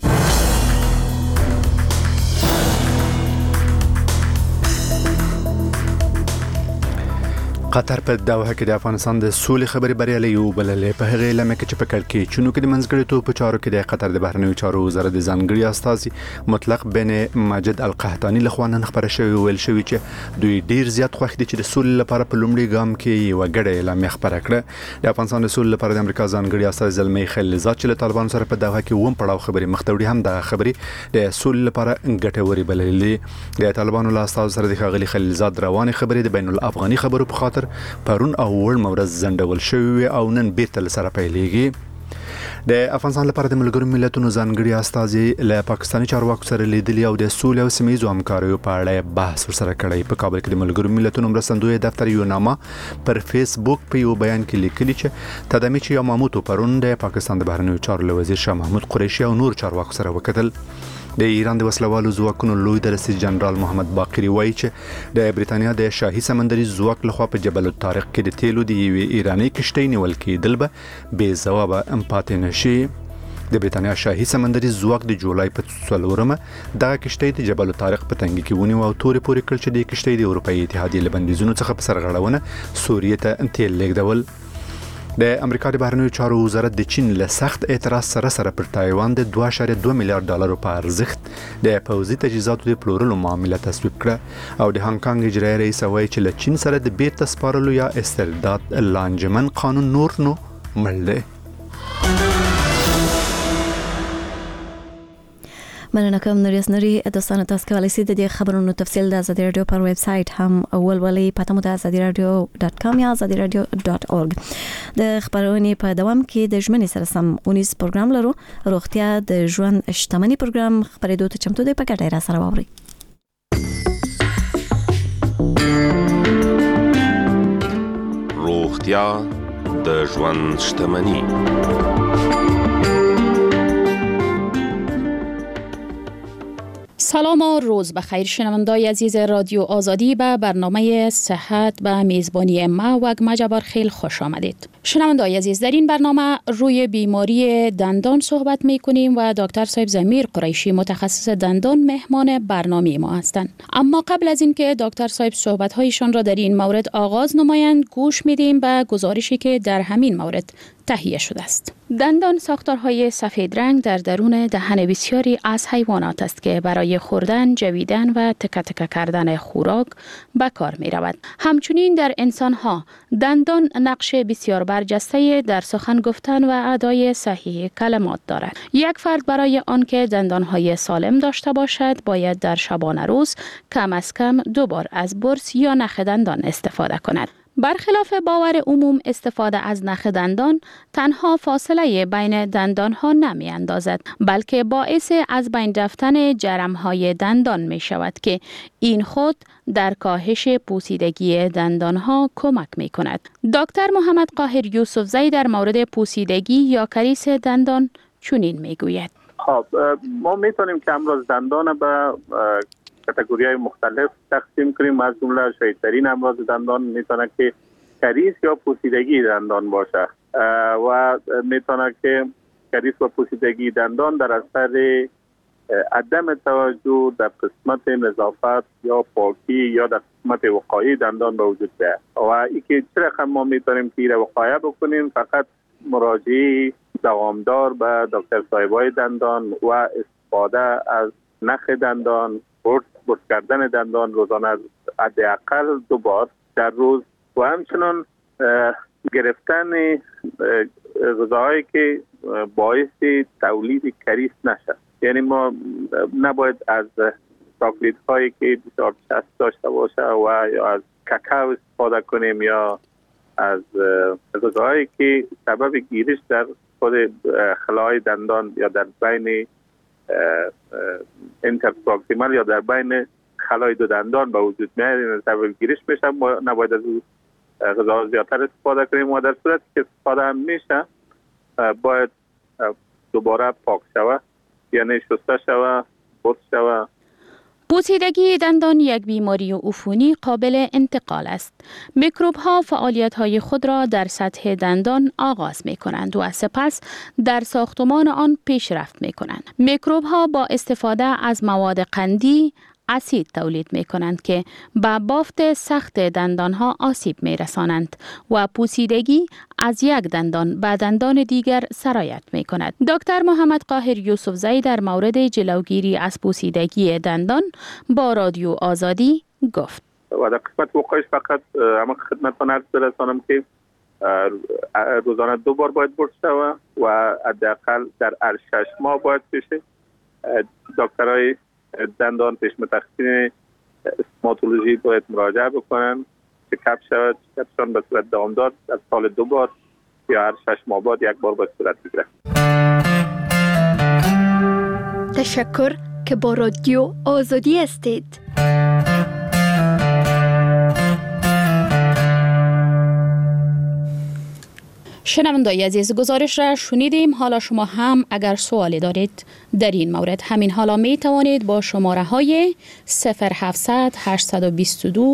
قطر په دوحه کې د افغانستان د سولې خبري بریالي یو بللې په هغه لمه کې چې په کړکې چونو کې د منځګړیتوب په چارو کې د قطر د بهرنیو چارو وزارت د ځانګړي استازي مطلق بن ماجد القحطاني لخوا نن خبره شوې ویل شوې چې دوی ډیر زیات خوښ دي چې د سولې لپاره په لومړي ګام کې یو غړې اعلان خبره کړه. د افغانستان د سولې لپاره د امریکا ځانګړي استازي زلمی خلیلزاد چې له طالبانو سره په دوحه کې ووم پړاو خبري مختوړي هم د خبري د سولې لپاره ګټوري بللې. د طالبانو له استازو سره د خغلی خلیلزاد رواني خبري د بین الافغاني خبرو په خاطر پرون او ول مورز زندول شوی او نن بیرته سره پیلېږي. د افغانستان لپاره د ملګرو ملتونو ځانګړي استازي له پاکستاني چارواکو سره لیدلي او د سولې او سیمه‌ییزو همکاریو په اړه بحث ورسره کړی. په کابل کې د ملګرو ملتونو مرستندوی دفتر یو نامه پر فیسبوک په یو بیان کې لیکلي چې تدامي چې یاماموتو پرون د پاکستان د بهرنیو چارو وزیر شاه محمود قریشي او نور چارواکو سره وکتل. د ایران د وسلوالو ځواکونو لوی درسي جنرال محمد باقری وایي چې د بریتانیا د شاهي سمندري ځواک لخوا په جبل الطارق کې د تیلو د یوې ایراني کشتۍ نیول کېدل به بې ځوابه پاتې نشي. د بریتانیا شاهي سمندري ځواک د جولای په 4مه دغه کشتۍ د جبل الطارق په تنګي کې ونیو او تورې پورې کړ چې د کشتۍ د اروپאי اتحادیې له بندیزونو څخه په سرغړونه سوریې ته تیل لیږدول. د امریکا د بهرنیو چارو وزارت د چین له سخت اعتراض سره پر تایوان د 2.2 میلیارډ ډالرو په ارزښت د پوځي تجهیزاتو د پلورلو معامله تصویب کړه او د هانګ کانګ اجرایي رئیس وایي چې له چین سره د بیرته سپارلو یا استرداد لانجمن قانون نور نو مړ دی. مننه کوم نوریاس نوري. دوستانو تاسو کولی شئ د دې خبرونو تفصیل د آزادي رادیو پر ویب سټ هم ولولئ. پته مو د azadiradio.com یا azadiradio.org. د خبرونې په دوام کې د ژمنې سره سم 19 پروګرام لرو. روغتیا د ژوند شتمنۍ پروګرام خبرېدو ته چمتو دی. په ګډه را سره واورئ. روغتیا د ژوند شتمنۍ. سلام و روز بخیر شنوندای عزیز رادیو آزادی به برنامه صحت به میزبانی ما وگمه جبار خیل خوش آمدید. شنوندای عزیز در این برنامه روی بیماری دندان صحبت می کنیم و دکتر صاحب ضمیر قریشی متخصص دندان مهمان برنامه ما هستند. اما قبل از اینکه دکتر صاحب صحبت هایشان را در این مورد آغاز نمایند گوش میدیم به گزارشی که در همین مورد تهیه شده است. دندان ساختارهای سفید رنگ در درون دهن بسیاری از حیوانات است که برای خوردن، جویدن و تکه تکه کردن خوراک به کار می رود. همچنین در انسان ها دندان نقش بسیار برجسته در سخن گفتن و ادای صحیح کلمات دارد. یک فرد برای آنکه دندانهای سالم داشته باشد باید در شبانه روز کم از کم 2 بار از برس یا نخ دندان استفاده کند. برخلاف باور عموم استفاده از نخ دندان تنها فاصله بین دندان ها نمی اندازد بلکه باعث از بین رفتن جرم های دندان می شود که این خود در کاهش پوسیدگی دندان ها کمک می کند. دکتر محمد قاهر یوسفزی در مورد پوسیدگی یا کریس دندان چنین می گوید. خب ما می تونیم که امراض دندان به کاتگوری‌های مختلف تقسیم کنیم. از جمله شایع‌ترین امراض دندان میتونه که کریس یا پوسیدگی دندان باشه و میتونه که کریس و پوسیدگی دندان در اثر عدم توجه در قسمت نظافت یا پاکی یا در حکمت وقایعی دندان به وجود بیاید و اینکه چه رقم ما میتونیم که را وقایع بکنیم، فقط مراجعه دوامدار به دکتر صاحبای دندان و استفاده از نخ دندان، برس کردن دندان روزانه حداقل 2 بار در روز و همچنان گرفتن غذاهایی که باعث تولید کریس نشه. یعنی ما نباید از چاکلیت هایی که بسیار چسب داشته باشه و یا از کاکائو استفاده کنیم یا از غذاهایی که سبب گیرش در خود خلای دندان یا در بین اینترپروکسیمال یا در بین خلای دو دندان به وجود میاد، سبب گیرش میشه. ما نباید از غذا زیادتر استفاده کنیم و در صورتی که استفاده هم میشه باید دوباره پاک شود، یعنی شسته شود، برس شود. پوسیدگی دندان یک بیماری عفونی قابل انتقال است. میکروب ها فعالیت های خود را در سطح دندان آغاز می کنند و سپس در ساختمان آن پیشرفت می کنند. میکروب ها با استفاده از مواد قندی اسید تولید می کنند که به بافت سخت دندان ها آسیب می رسانند و پوسیدگی از یک دندان به دندان دیگر سرایت می کند. دکتر محمد قاهر یوسفزئی در مورد جلوگیری از پوسیدگی دندان با رادیو آزادی گفت. و در قسمت وقایش فقط اما خدمتتان عرض برسانم که روزانه 2 بار باید برس شود و حداقل در هر 6 ماه باید پیش دکترای دندان پیش متخصصین استوماتولوژی باید مراجعه بکنن که چکاپ شود. چکاپشان به صورت دوامدار در سال 2 بار یا هر 6 ماه بعد 1 بار باید صورت بگیره. تشکر که با رادیو آزادی هستید. شنوندگان عزیز، گزارش را شنیدیم. حالا شما هم اگر سوالی دارید در این مورد همین حالا می توانید با شماره های 0700 822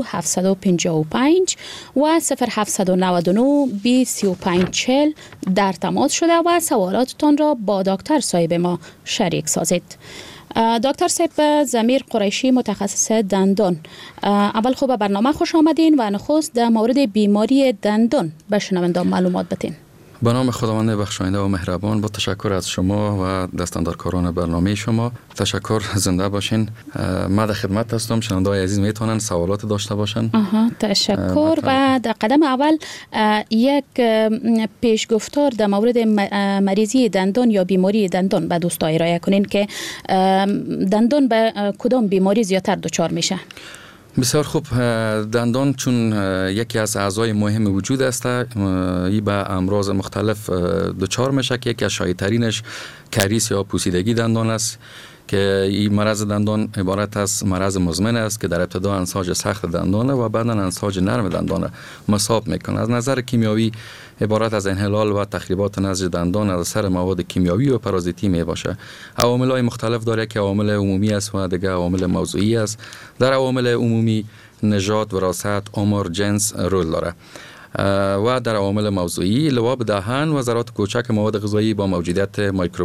755 و 0799 203540 در تماس شده و سوالاتتان را با دکتر صاحب ما شریک سازید. دکتر صاحب ضمیر قریشی، متخصص دندان، اول خوب به برنامه خوش آمدین و نخست در مورد بیماری دندان به شنوندگان معلومات بدین. به نام خداوند بخشاینده و مهربان، با تشکر از شما و دستاندارکاران برنامه شما. تشکر، زنده باشین. من در خدمت هستم. شنوندگان عزیز میتونن سوالات داشته باشن. تشکر. و در قدم اول یک پیشگفتار در مورد مریضی دندان یا بیماری دندان به دوستان ارائه کنین که دندان به کدام بیماری زیادتر دچار میشه؟ بسیار خوب. دندان چون یکی از اعضای مهم وجود است، ای به امراض مختلف دچار میشه که یکی از شایع‌ترینش کریس یا پوسیدگی دندان است که این مرض دندان عبارت از مرض مزمن است که در ابتدا انساج سخت دندان و بعدا انساج نرم دندان مصاب میکنه. از نظر کیمیاوی عبارت از انحلال و تخریبات نسج دندان از اثر مواد کیمیاوی و پارازیتی می باشه. عوامل‌های مختلف داره که عوامل عمومی است و دیگه عوامل موضوعی است. در عوامل عمومی نژاد، وراثت، عمر، جنس رول داره و در عوامل موضوعی لعاب دهان و ذرات کوچک مواد غذایی با موجودیت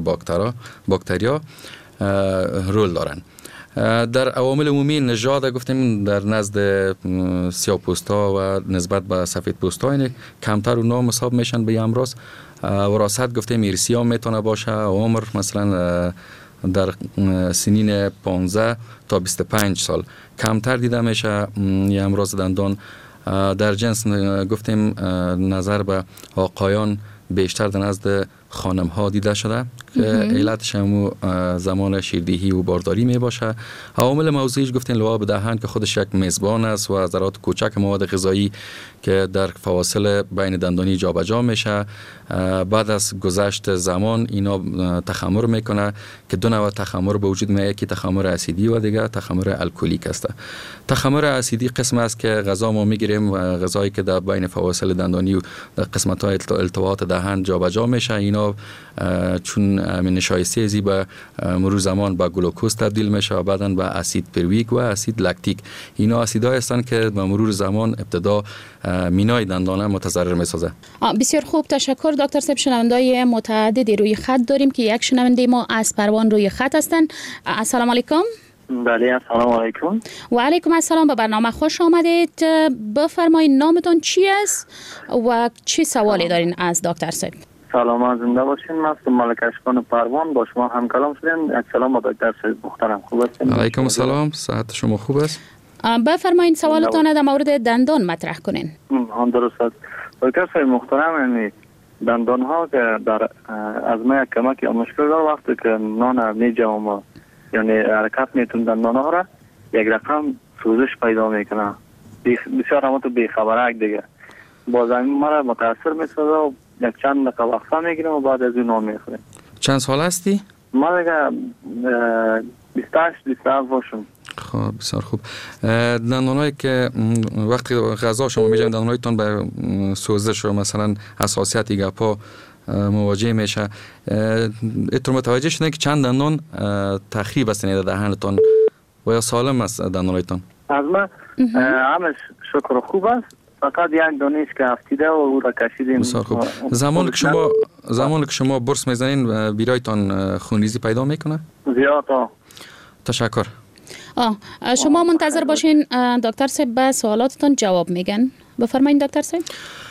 باکتریا رول دارن. در عوامل عمومی نژاد گفتیم در نزد سیاه‌پوستا و نسبت به سفیدپوستا این کمتر اونا مصاب میشن به امراض. وراثت گفتیم ارثی هم میتونه باشه. عمر مثلا در سنین 15 تا 25 سال کمتر دیده میشه این امراض دندان. در جنس گفتیم نظر به آقایان بیشتر در نزد خانم ها دیده شده که علتش هم زمان شیردهی و بارداری می باشه. عوامل موضوعیش گفتین لعاب دهان که خودش یک میزبان است و ذرات کوچک مواد غذایی که در فواصل بین دندانی جابجا میشه. بعد از گذشت زمان اینا تخمر میکنه که 2 نوع تخمر به وجود میاد، یکی تخمر اسیدی و دیگه تخمر الکلیک است. تخمر اسیدی قسم است که غذا ما میگیریم و غذایی که در بین فواصل دندانی و در قسمت های التواءات دهان جابجا میشه، اینا چون نشایسته ازی به مرور زمان به گلوکوز تبدیل میشه و بعداً به اسید پرویک و اسید لکتیک. اینا اسیدهای هستند که به مرور زمان ابتدا مینای دندانه متضرر میسازه. بسیار خوب، تشکر دکتر صاحب. شنوندای متعددی روی خط داریم که یک شنونده ما از پروان روی خط هستند. السلام علیکم. بله سلام علیکم. و علیکم السلام، به برنامه خوش آمدید. بفرمایید نامتون چی است و چی سوالی دارین از دکتر صاحب؟ سلام، زنده باشین. من ملک اشکان پروان با شما هم کلام شدیم. سلام به دکتر صاحب محترم، خوب هستین؟ علیکم السلام، صحت شما خوب است؟ بفرمایید سوالتان در مورد دندان مطرح کنین. درست است. دکتر صاحب محترم، یعنی دندان ها که در از ما کمک یا مشکل داره وقتی که نان میجوام یعنی حرکت میتون دندان ها را یک رقم سوزش پیدا میکنه. بسیار هم تو بیخبرک دیگه با زمین مرا متاثر میسازه و یک چند دقیقه وقفه میگیرم و بعد از این نام میخوریم. چند سال هستی؟ من دیگه 28-27 باشم. خب بسیار خوب. دندانایی که وقتی غذا شما میجوین دندانایتون به سوزش و مثلا حساسیت گپا مواجه میشه، اتون متوجه شدین که چند دندان تخریب هستین در دهانتون و یا سالم است دندانایتون؟ از من همش شکر خوب است، فقط یک دانش که افتیده و او را کشیدیم. بسیار خوب. زمان که شما برس میزنین بیرایتان خونریزی پیدا میکنه؟ زیاد. تشکر. شما منتظر باشین دکتر صاحب به سوالاتتون جواب میگن. بفرمایید دکتر صاحب.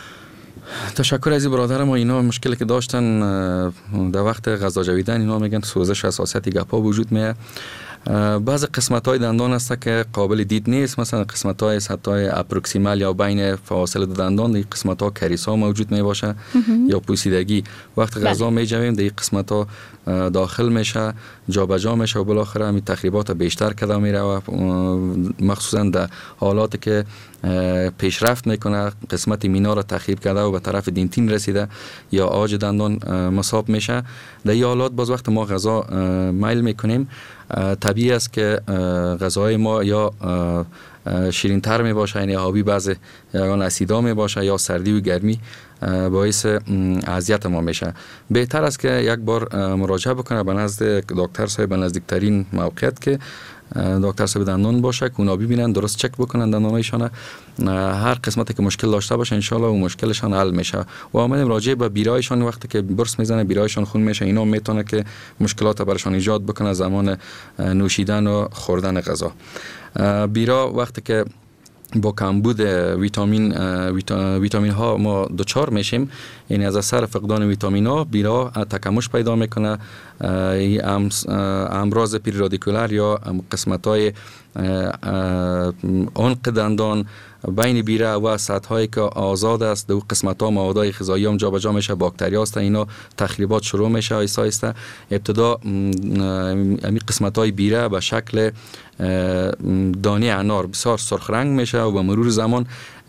تشکر از این برادر ما. اینا مشکلی که داشتن در وقت غذا جویدن، اینا میگن سوزش حساسیت گپا وجود میه. بعض قسمت‌های دندان هست که قابل دید نیست، مثلا قسمت‌های سطح اپروکسیمال یا بین فواصل دندان، این قسمت‌ها کریسا موجود می باشه یا پوسیدگی. وقت غذا میجویم در این قسمت‌ها داخل میشه، جابجا میشه و بالاخره همین تخریبات بیشتر کرده میره و مخصوصا در حالاتی که پیشرفت میکنه قسمت مینا را تخریب کرده و به طرف دینتین رسیده یا آج دندان مصاب میشه. در این حالات باز وقت ما غذا میل میکنیم طبیعی است که غذای ما یا شیرین تر می باشه، یعنی آبی، بعض یا اسیدا می باشه یا سردی و گرمی باعث اذیت ما میشه. بهتر است که یک بار مراجعه بکنه به نزد دکتر صاحب، به نزدیکترین موقعیت که دکتر صاحب دندان باشه که اونا ببینن، درست چک بکنن دندانایشان، هر قسمتی که مشکل داشته باشه ان شاء الله اون مشکلشان حل میشه. و آمدیم راجع به بیرایشان، وقتی که برس میزنه بیرایشان خون میشه، اینا میتونه که مشکلات براشون ایجاد بکنه زمان نوشیدن و خوردن غذا. بیرا وقتی که با کمبود ویتامین ها ما دوچار میشیم، یعنی از اثر فقدان ویتامین ها بیرا تکمش پیدا میکنه. امراض پریرادیکولار یا قسمت های عنق دندان بین بیره و سطح هایی که آزاد است، دو قسمت ها مواد غذایی هم جابجا میشه، باکتریا هستن، اینا تخریبات شروع میشه آیسته آیسته. ابتدا این قسمت های بیره به شکل دانه انار بسیار سرخ رنگ میشه و به مرور زمان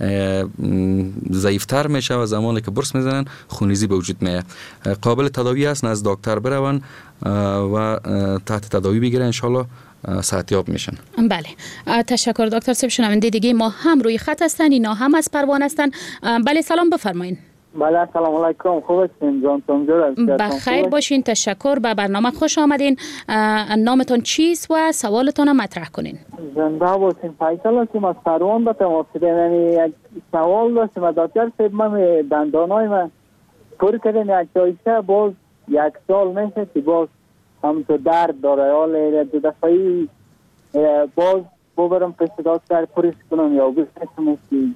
ضعیفتر میشه و زمانی که برس میزنن خونریزی به وجود میاد. قابل تداوی است، نزد دکتر برون و تحت تداوی بگیرن، انشالله صحتیاب میشن. بله تشکر دکتر صاحب. شنونده دیگه ما هم روی خط هستن، اینا هم از پروان هستن. بله سلام، بفرمایید. بله سلام علیکم، خوب هستین؟ جانتون جور بخیر باشین، تشکر. به برنامه خوش آمدین. نامتون چیست و سوالتون مطرح کنین. زنده باشین. فیصل هستیم از پروان به تماس گرفتیم. یعنی یک سوال داشتیم دکتر صاحب. من دندانای من پر کردن یک جایشه، باز یک سال میشه که باز هم تو درد داره. حال دو دفعی باز ببرم پیش دکتر پرش کنم یا بسیارم.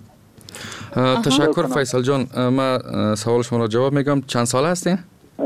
تشکر فیصل جان. من سوال شما را جواب میگم. چند ساله هستین؟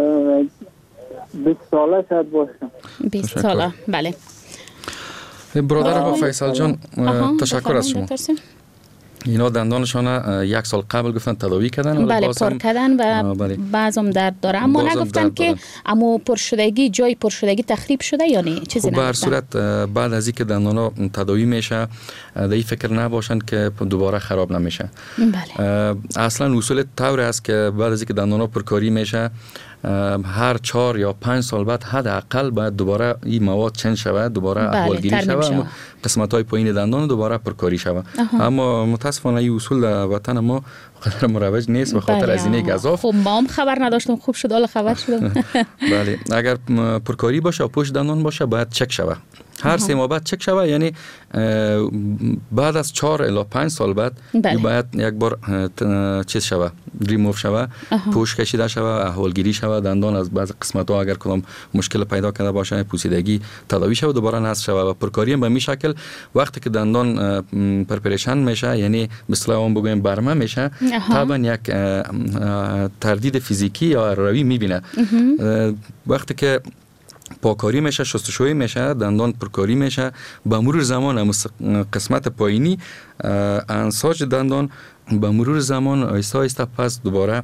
20 ساله شاید باشم. 20 ساله. بله برادر ما فیصل جان، تشکر از شما. اینا دندانشان یک سال قبل گفتن تداوی کردن، بله پر کردن و بعضم درد داره، اما نگفتن که اما پرشدگی، جای پرشدگی تخریب شده یا نه، چیزی نگفتن. به هر صورت بعد از اینکه دندانا تداوی میشه در این فکر نباشن که دوباره خراب نمیشه. بله اصلا اصول طور است که بعد از اینکه دندانا پرکاری میشه هر 4 یا 5 سال بعد حداقل باید دوباره این مواد چنج شود، دوباره احوالگیری شود، قسمت‌های پایین دندان دوباره پرکاری شود. اما متاسفانه این اصول در وطن ما قدر مروج نیست به خاطر هزینه گزاف. خب ما هم خبر نداشتم، خوب شد حالا خبر شدم. بله اگر پرکاری باشه و پشت دندان باشه باید چک شود. هر 3 ماه بعد چک شوه، یعنی بعد از 4 الی 5 سال بعد باید یک بار چیز شوه، ریموو شوه، پوش کشیده شوه، احوالگیری شوه دندان از بعض قسمت ها اگر کدام مشکل پیدا کرده باشه، پوسیدگی تداوی شوه، دوباره نصب شوه. و پرکاری هم به می شکل وقتی که دندان پرپریشن میشه، یعنی به اصطلاح اون بگویم برمه میشه، طبعا یک تردید فیزیکی یا روی میبینه. وقتی که پاکاری میشه، شستشویی میشه، دندان پرکاری میشه، به مرور زمان قسمت پایینی انساج دندان به مرور زمان آهسته آهسته پس دوباره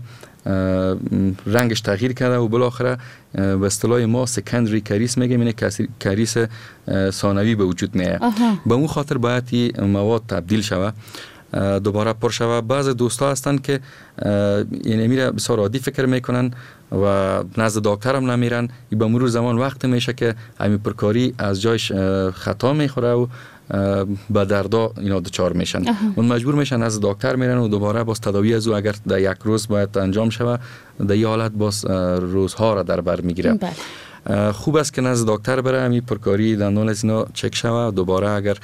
رنگش تغییر کرده و بالاخره به اصطلاح ما سکندری کریس میگیم، اینه کریس ثانوی به وجود میاد. به اون خاطر باید این مواد تبدیل شوه، دوباره پر شوه. بعض دوستا هستن که یعنی میره بسیار عادی فکر میکنن و نزد دکتر هم نمیرن. به مرور زمان وقت میشه که همین پرکاری از جایش خطا میخوره و به دردا اینا دچار میشن. اون مجبور میشن نزد دکتر میرن و دوباره باز تداوی از او اگر در 1 روز باید انجام شوه، در این حالت باز روزها را در بر میگیره. خوب است که نزد دکتر بره، همین پرکاری دندان از اینا چک شوه. دوباره اگر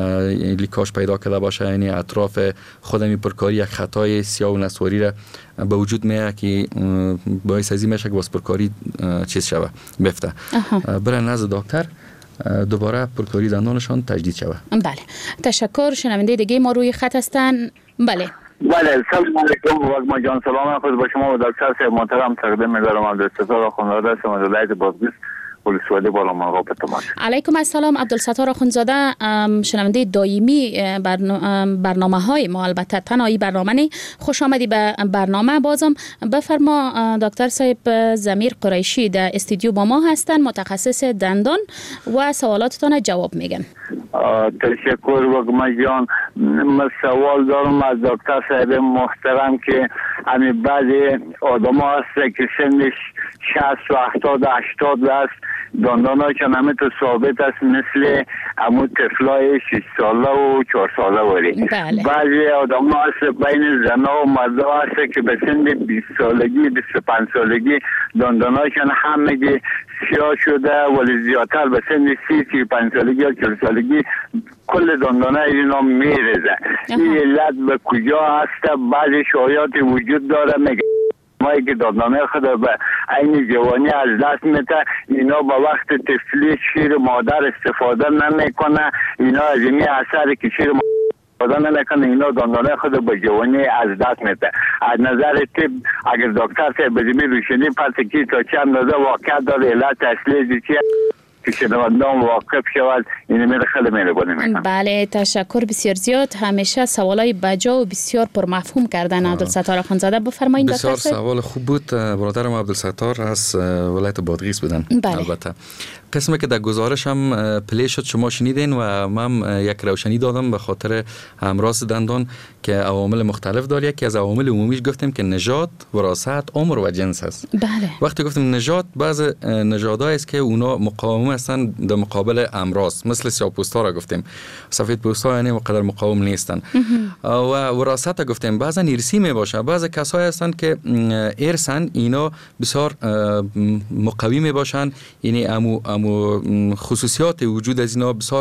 لیکاژ پیدا کرده باشه، یعنی اطراف خود همین پرکاری یک خطای سیاه و نسواری را به وجود میاد که باعث ازی میشه که باز پرکاری چیز شوه، بفته. بره نزد دکتر، دوباره پرکاری دندانشان تجدید شوه. بله، تشکر. شنونده دیگه ما روی خط هستن. بله سلام علیکم واگما جان، سلام خود با شما و دکتر صاحب محترم تقدیم می‌دارم. عبدالستار آخوندزاده هستم از ولایت بادغیس، ولسوالی بالامرغاب تماس. علیکم السلام. عبدالستار آخوندزاده شنونده دائمی برنامه‌های ما، البته تنهایی برنامه نی. خوش آمدی به برنامه. بازم بفرما دکتر صاحب زمیر قریشی در استودیو با ما هستن، متخصص دندان و سوالاتتان جواب میگن. تشکر واگما جان. من سوال دارم از دکتر صاحب محترم که همین بعضی آدم هست که سنش 60 و 70 و 80 است، دنداناشون همه تو ثابت است، مثل همون طفلای 6 ساله و 4 ساله وری. بعضی آدم هست بین زنها و مردا هست که به سن 20 سالگی 25 سالگی دنداناشون همگی سیاه شده، ولی زیادتر به سن 30-35 سالگی یا 40 سالگی کل دندانه اینا میرزه. این علت به کجا هست؟ بعضی شایعاتی وجود داره میگه مایی که دندانه خود به عین جوانی از دست میده، اینا با وقت طفلی شیر مادر استفاده نمیکنه، اینا از این اثر که شیر مادر نمیکنه، اینا دندانه خود به جوانی از دست میده. از نظر طب اگر دکتر صاحب بزمی روشنی پس کی تا چند اندازه واقع داره علت اصلی چیه که شنوندگان واقف شود، این میره خیلی مهربانی میکنم. بله تشکر بسیار زیاد. همیشه سوالای بجا و بسیار پرمفهوم کردن عبدالستار آخوندزاده. بفرمایید دکتر صاحب. بسیار سوال خوب بود. برادرم عبدالستار از ولایت بادغیس بودن. البته قسمی که در گزارش هم پلی شد شما شنیدین و من یک روشنی دادم به خاطر امراض دندان که عوامل مختلف داره. یکی از عوامل عمومیش گفتیم که نژاد، وراثت، عمر و جنس است. بله. وقتی گفتیم نژاد، بعض نژادها است که اونا مقاوم هستن در مقابل امراض، مثل سیاه‌پوستا را گفتیم، سفیدپوستا یعنی مقدار مقاوم نیستن. و وراثت گفتیم بعضا ارثی می باشه، بعض کسایی هستن که ارثن، اینا بسیار مقاوم می باشن، یعنی خصوصیات وجود از اینا بسیار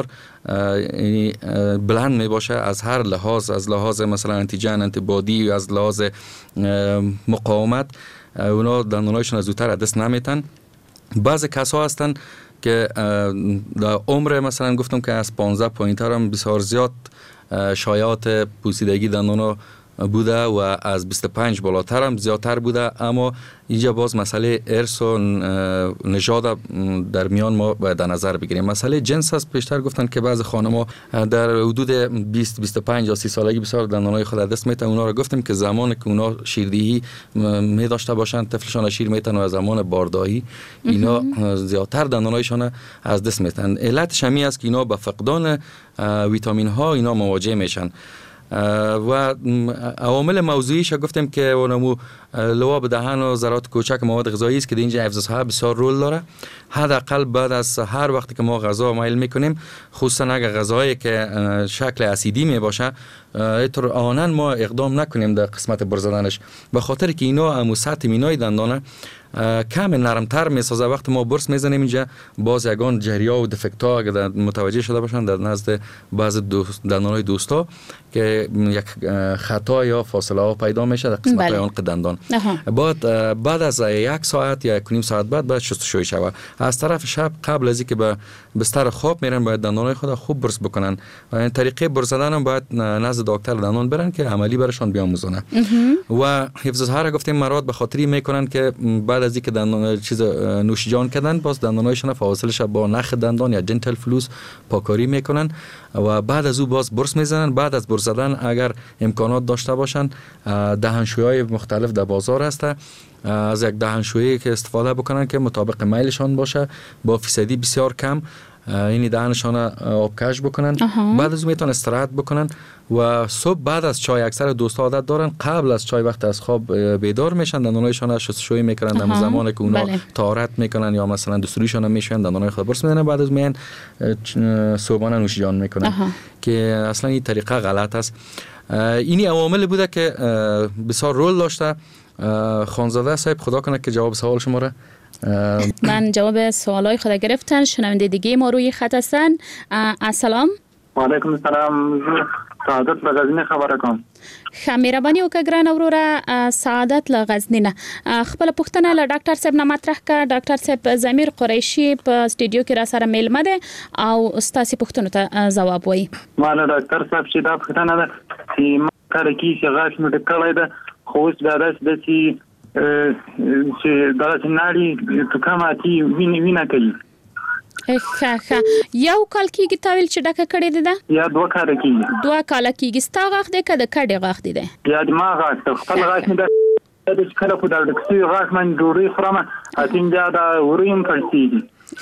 بلند می باشه از هر لحاظ، از لحاظ مثلا انتیجن، انتیبادی، از لحاظ مقاومت، اونا دندانایشون زودتر از دست نمیتن. بعض کسا هستن که در عمر مثلا گفتم که از 15 پایین‌تر هم بسیار زیاد شایعات پوسیدگی دندان بوده و از 25 بالاتر هم زیادتر بوده، اما اینجا باز مسئله ارث و نژاد در میان ما باید در نظر بگیریم. مسئله جنس است. پیشتر گفتن که بعض خانم‌ها در حدود 20 25 یا 30 سالگی بسیار دندانای خود از دست میتن. اونا رو گفتیم که زمانی که اونا شیردهی می داشته باشن، طفلشان شیر میتن و زمان بارداری اینا زیادتر دندانایشان از دست میتن. علتش همین است که اینا با فقدان ویتامین ها اینا مواجه میشن. و عوامل موضوعیش گفتیم که اونمو لعاب دهن و ذرات کوچک مواد غذایی است که اینجا حفظ ها بسیار رول داره. حداقل بعد از هر وقتی که ما غذا میل میکنیم، خصوصا اگر غذایی که شکل اسیدی می باشه، اینطور آنن ما اقدام نکنیم در قسمت برزدنش، به خاطر که اینا سطح مینای دندانه کم نرمتر میسازه. وقتی ما برس میزنیم اینجا باز یگان جریا و دفکت‌ها اگر متوجه شده باشن در نزد بعضی دندان‌های دوستا که یک خطا یا فاصله ها پیدا میشه در قسمت‌های عنق دندان. بعد از 1 ساعت یا 1.5 ساعت بعد شستشویی شود. از طرف شب قبل از اینکه به بستر خواب میرن باید دندان‌های خود خوب برس بکنن و این طریقه برس زدن هم باید نزد دکتر دندان برن که عملی برشان بیاموزونه. و حفظ‌ها را گفتیم مراد به خاطری میکنن که بعد از اینکه دندان چیز نوش جان کردن باز دندانایشون فواصلش با نخ دندان یا دنتال فلوس پاکاری میکنن و بعد از او باز برس میزنن. بعد از برس زدن اگر امکانات داشته باشن دهنشوی‌های مختلف در بازار هسته، از یک دهنشویی که استفاده بکنن که مطابق میلشان باشه با فیصدی بسیار کم، یعنی دهنشان آبکش بکنن. بعد از اون میتونن استراحت بکنن و صبح بعد از چای اکثر دوستا عادت دارن قبل از چای وقت از خواب بیدار میشن دندانایشان شستشویی میکنن در زمانی که اونا طهارت میکنن یا مثلا دستوریشان هم میشن دندانای خود برس میزنن. بعد از میان صبحانه نوش جان میکنن که اصلا این طریقه غلط است. اینی عوامل بوده که بسیار رول داشته. خانزاده صاحب خدا کنه که جواب سوال شما را من جواب سوالای خود گرفتن. شنونده دیگه ما روی خط هستن. السلام. و علیکم السلام. سعادت لغزنی خبره کوم. خمیربانی او که ګران وروره سعادت لغزنی نه خپل پوښتنه له ډاکټر صاحب نه مطرح کړه. ډاکټر صاحب زمیر قریشی په سټډیو کې را سره میلمه ده او ستاسو پوښتنو ته ځواب وایي. ما له ډاکټر صاحب چې دا پوښتنه ده چې ما کار کې چې غاښ مې ټکړای ده خو اوس دا د چې دا چې ناړي تو کماتی وینه کوي. ښه یو کال کېږي تا ویل چې ډکه کړې ده یا 2 کال کېږي. 2 کال کېږي. ستا غاښ دی که د کډې غاښ دی یا د ما غاښ ته خپل غاښ مې د کله په دا ډکسي غاښ باندې ډوډۍ خورم اته دا د وریم پړسیږي.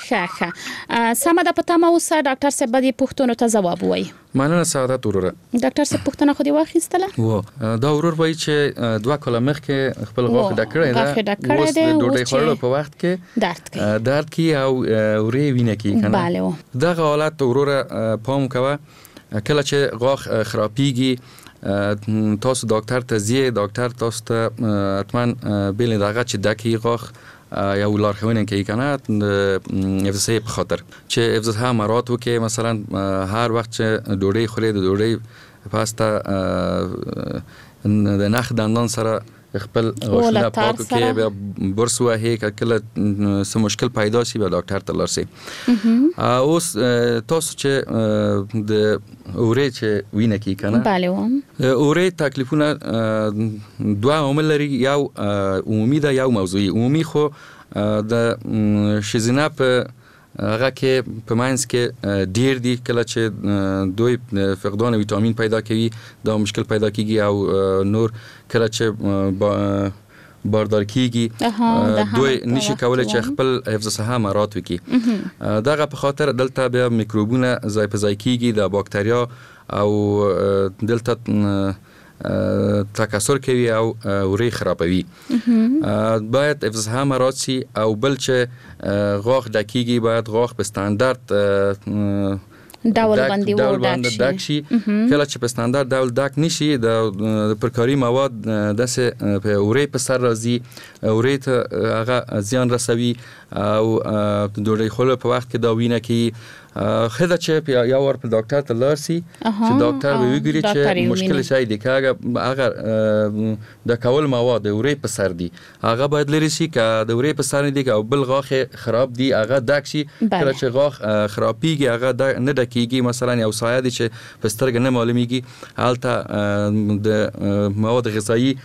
ښه سمه ده. په تمه اوسه ډاکټر صاحب به دې پوښتنو ته ځواب ووایي. مننه سعادت وروره. ډاکټر صاحب پوښتنه خو دې واخیستله؟ دا ورور وایي چې 2 کاله مخکې خپل غاښ ډک کړی ده اوس د ډوډۍ خوړلو په وخت کې درد کوي او ورې وینه کوي کنه. دغه حالت وروره پام کوه کله چې غاښ خرابېږي تاسو ډاکټر ته ځئ. ډاکټر تاسو ته حتما بیل دغه چې ډکې غاښ یا لارښوونه کوي کنه حفظ په خاطر چې حفظ ها مراد وکي مثلا هر وخت چې ډوډۍ خوري د ډوډۍ پاستا د نخ دندان سره خپل غاښونه پاک کړي بیا برس وهي کله څه مشکل پیدا شي به ډاکټر ته لاړ شي. اوس تاسو چې د اورې چې وینه کې کنه اورې تکلیفونه 2 عوامل لري. یو عمومي ده یو موضوعي. عمومي خو د شیزینه په هغه کې په ماینس کې ډیر دي کله چې دوی فقدان ویټامین پیدا کوي دا مشکل پیدا کیږي او نور کله چې باردار کیږي دوی نشي کولای چې خپل حفظ صحه مراد وکړي. دغه په خاطر دلته بیا میکروبونه ځای په ځای کیږي د باکتریا او دلته تکثر کوي او ورې خرابوي. باید حفظ هم مراد شي او بل چې غاښ ډکیږي باید غاښ په استاندارد ډول باندې ډک شي. کله چې په استاندارد ډول ډک نشي د پرکاري مواد داسې په اورې په سر راځي اورې ته هغه زیان رسوي او ډوډۍ خوړلو په وخت کې دا وینه کوي. خدا چې یو ور په ډاکټر ته لاړ شي چې ډاکټر به وګوري چې مشکل شای دی که اگر د کول مواد اورې په سر دی هغه باید لري شي که د اورې په سر دی او بل غاښ خراب دی هغه ډک شي. کله چې غاښ خرابېږي هغه نه ډکېږي مثلا یو سایه دی چې په سترګه نه معلومیږي هلته د مواد غذایی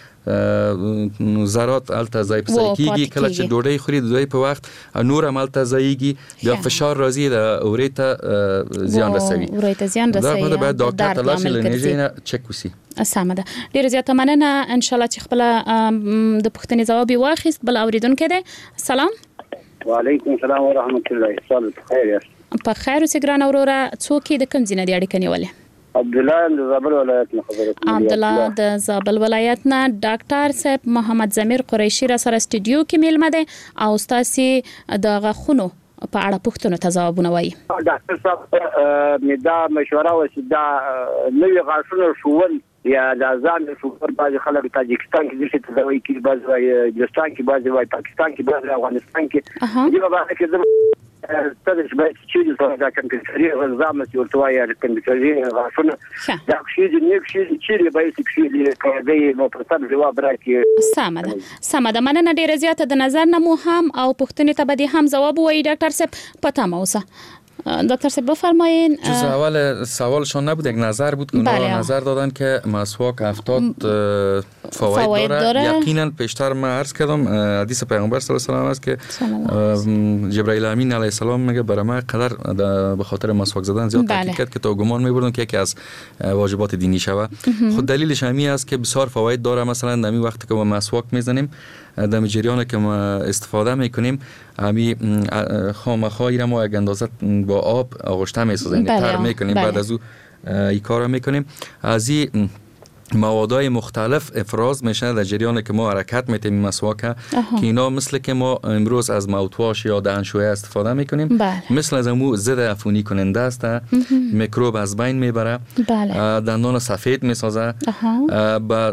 ذرات الته ځای په ځای کیږي. کله چې ډوډۍ خوري د دوی په وخت نور هم الته ځایږي بیا فشار راځي د اورې ته زیان رسوي. دا باید ډاکټر ته لاړ شي لنیږي نه چک وسی. سمه ده. ډیره زیاته مننه. ان شاء الله چې خپل د پوښتنې ځواب واخیست. بل اوریدونکو ده. سلام. وعلیکم السلام ورحمت الله. صباح الخير. په خیر اوسې ګران اوروره. څوک د کوم ځای نه دی اړیکه نیولې؟ عبدالله د زابل ولایت نه خبرې کوم. عبدالله د زابل ولایت نه. ډاکټر صاحب محمد زمیر قریشی را سره سټډیو کې میلمه ده او تاسو د غاښونو په اړه پوښتنو ته ځوابونه وایي. ډاکټر صاحب مې دا مشوره وشي دا نوې غاښونه شول یا د ځان شوفر بعض خلک تاجکستان کې د څه دوايي کې بعض وایي هندستان کې بعض وایي پاکستان کې بعض افغانستان کې دی په اړه کې تدرس باید چې د سره کمپیوټري غزام چې ورته یا کمپیوټري غاښونه دا شي د نیک شي چې به شي د کوي نو په تاسو جواب راکړي سمه مننه ډیره زیاته د نظر نه مو هم او پوښتنې ته به هم جواب وایي ډاکټر صاحب پتا موسه دکتر صاحب بفرمایین. جز اول سوالشان نبود، یک نظر بود که اونا نظر دادن که مسواک 70 فواید داره. یقینا پیشتر من عرض کردم حدیث پیغمبر صلی الله علیه و آله است که جبرائیل امین علیه السلام میگه برای ما قدر به خاطر مسواک زدن زیاد تاکید کرد که تا گمان میبردن که یکی از واجبات دینی شوه. خود دلیلش همین است که بسیار فواید داره. مثلا در این وقتی که ما مسواک میزنیم در جریان که ما استفاده میکنیم امی خامخایی را ما یک اندازه با آب آغشته میسازیم، تر میکنیم، بعد از او این کار را میکنیم. از این موادهای مختلف افراز میشه در جریان که ما حرکت میتیم مسواک که اینا مثل که ما امروز از موتواش یا دهنشویه استفاده میکنیم مثل از امو ضد عفونی کننده است، میکروب از بین میبره، دندان سفید میسازه، با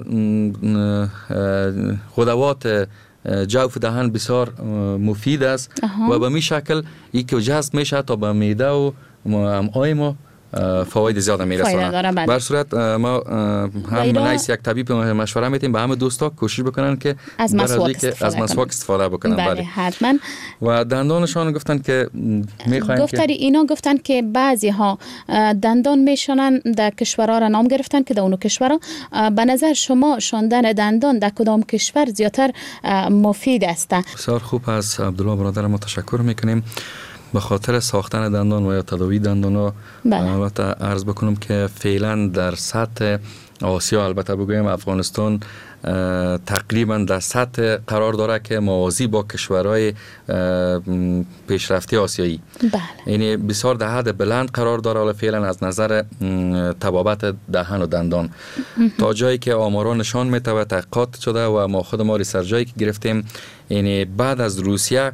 خودوات جوف دهن بسیار مفید است و به می شکل ای که جذب میشه تا به معده و امعای ما فواید زیاد میرسونه. بر صورت ما هم نیست یک طبیب مشوره میتیم به همه دوستا کوشش بکنن که از مسواک استفاده بکنن. بله حتما. و دندانشان گفتن که میخواین که اینا گفتن که بعضی ها دندان میشونن در کشورها را نام گرفتن که در اونو کشورها به نظر شما شوندن دندان در کدام کشور زیاتر مفید است؟ بسیار خوب. از عبدالله برادر ما تشکر میکنیم. به خاطر ساختن دندان و یا تداوی دندان ها البته عرض بکنم که فعلا در سطح آسیا، البته بگویم افغانستان تقریبا در سطح قرار داره که موازی با کشورهای پیشرفته آسیایی، یعنی بسیار در حد بلند قرار داره. حالا فعلا از نظر طبابت دهن و دندان تا جایی که آمارا نشان میده و تحقیقات شده و ما خود ما ریسرچایی که گرفتیم، یعنی بعد از روسیه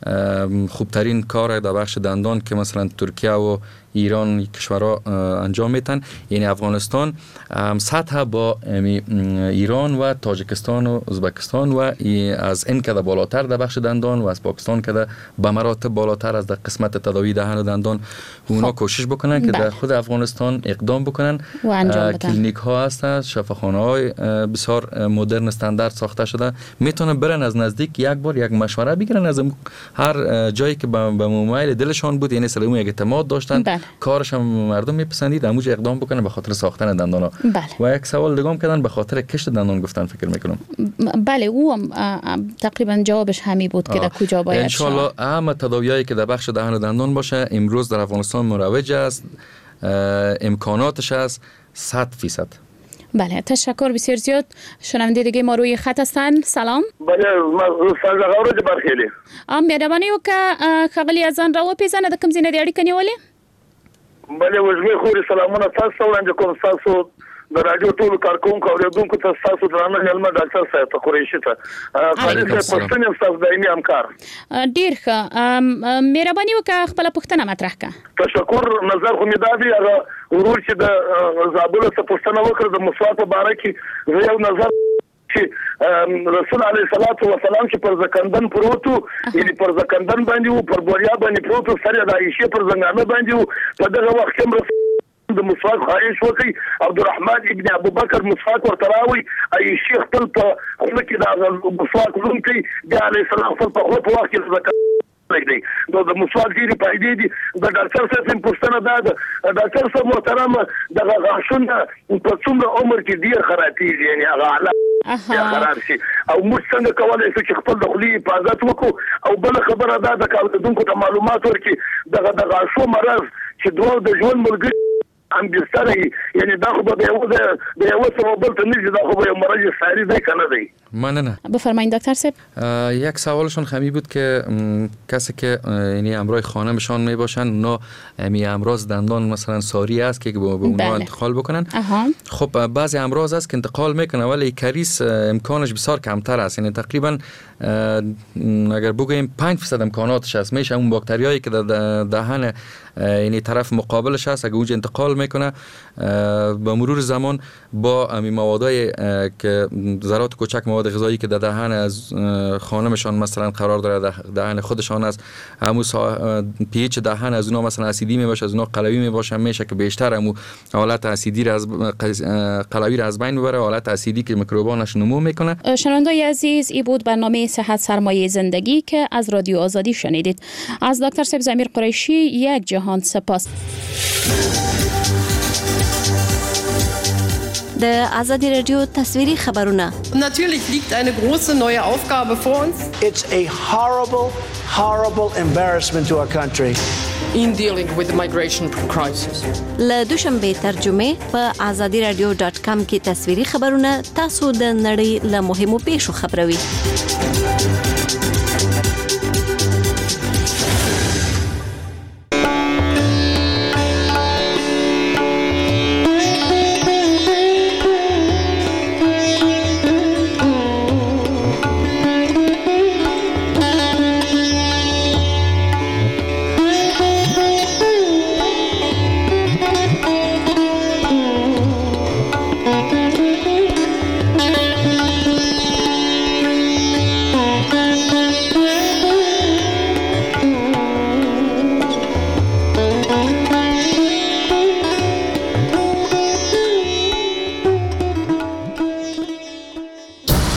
خوبترین کار در بخش دندان که مثلا ترکیه و ایران کشورها انجام میتن، یعنی افغانستان سطح با ایران و تاجیکستان و ازبکستان و از این که بالاتر در بخش دندان و از پاکستان که به مراتب بالاتر از در قسمت تداوی دهن و دندان اونا کوشش بکنن که در خود افغانستان اقدام بکنن. کلینیک ها هستن، شفاخانه های بسیار مدرن استاندارد ساخته شده، میتونن برن از نزدیک یک بار یک مشوره بگیرن از هر جایی که به موبایل دلشان بود، یعنی سلامو یک اعتماد داشتن کارش هم مردم میپسندید، اموج اقدام بکنن به خاطر ساختن دندانا. و یک سوال دیگه هم کردن به خاطر کشت دندان گفتن فکر میکنم. بله او هم تقریبا جوابش همین بود که در کجا باید ان شاء الله اهم تداویایی که در بخش دهن و دندان باشه امروز در افغانستان مروج است، امکاناتش است 100%. بله تشکر بسیار زیاد. شنونده دیگه ما روی خط هستن. سلام. بله سلام اورج برخیلی مهرباني وکړه خغلی ازان راو پیژنه د کوم ځای نه دی اړیکه نیولې؟ بله وژمې خوري سلامونه تاسو وړاندې کوم تاسو د رادیو ټول کارکونکو او اوریدونکو ته تاسو درانه علم ډاکټر صاحب ته قریشي ته پښتنه تاسو دایمي همکار ډیر ښه مهرباني وکړه خپل پښتنه مطرح کړه. تشکر. نظر خو می دادی هغه ورور چې د زابل څخه پښتنه وکړه د مسواک په اړه کې یو نظر چې رسول علیه الصلاۃ والسلام چې پر زکندن پروتو یعنی پر زکندن باندې او پر بوریا باندې پروتو سره د عائشه پر زنګانه باندې په دغه وخت کې د مسواک خواهش وکړي. عبدالرحمن ابن ابو بکر مسواک ورته راوي، عائشه خپل په خپل کې د مسواک لونکي د علیه السلام په وخت کې زکات دی د مسواک ډیری فائدې دي. د ډاکټر صاحب پوښتنه ده ډاکټر صاحب محترم د غاښونو په څومره عمر کې ډیر خرابېږي، یعنی هغه خراب شي او موږ څنګه کولای شو چې خپل د خولې حفاظت وکړو؟ او بل خبره ده د کارکوونکو ته معلومات ورکړي د غاښو مرض چې دوه د ژوند ملګري ام بستر یعنی دا خو به یو څه بل ته نه دا خو به مرض ساری دی کنه دی. مننه. بفرمایید دکتر صاحب. یک سوالشون خمی بود که کسی که یعنی همراه خانمشان می باشن اونا می امراض دندان مثلا ساری است که به اونا انتقال بکنن. خب بعضی امراض است که انتقال میکنه ولی کریس امکانش بسیار کمتر است، یعنی تقریبا اگر بگوییم 5% امکاناتش است. میشه اون باکتریایی که در دهن یعنی طرف مقابلش هست اگه اونجا انتقال میکنه با مرور زمان با امی موادای که ذرات کوچک مواد غذایی که در دهن از خانمشان مثلا قرار داره دهن خودشان است همون پیچ دهن از اونها مثلا اسیدی می باشه از اونها قلوی می باشه میشه که بیشتر همون حالت اسیدی را از قلوی را از بین میبره حالت اسیدی که میکروبانش نمو میکنه. شنوندگان عزیز این بود برنامه صحت سرمایه زندگی که از رادیو آزادی شنیدید. از دکتر سیب زمیر قریشی یک جهان سپاس. د آزادی رادیو تصویری خبرونه. Natürlich liegt eine große neue Aufgabe vor uns. It's a horrible embarrassment to our country. In dealing with the migration crisis. له دوشنبه ترجمه په azadiradio.com کې تصویری خبرونه تاسو د نړۍ له مهمو پیښو خبروي.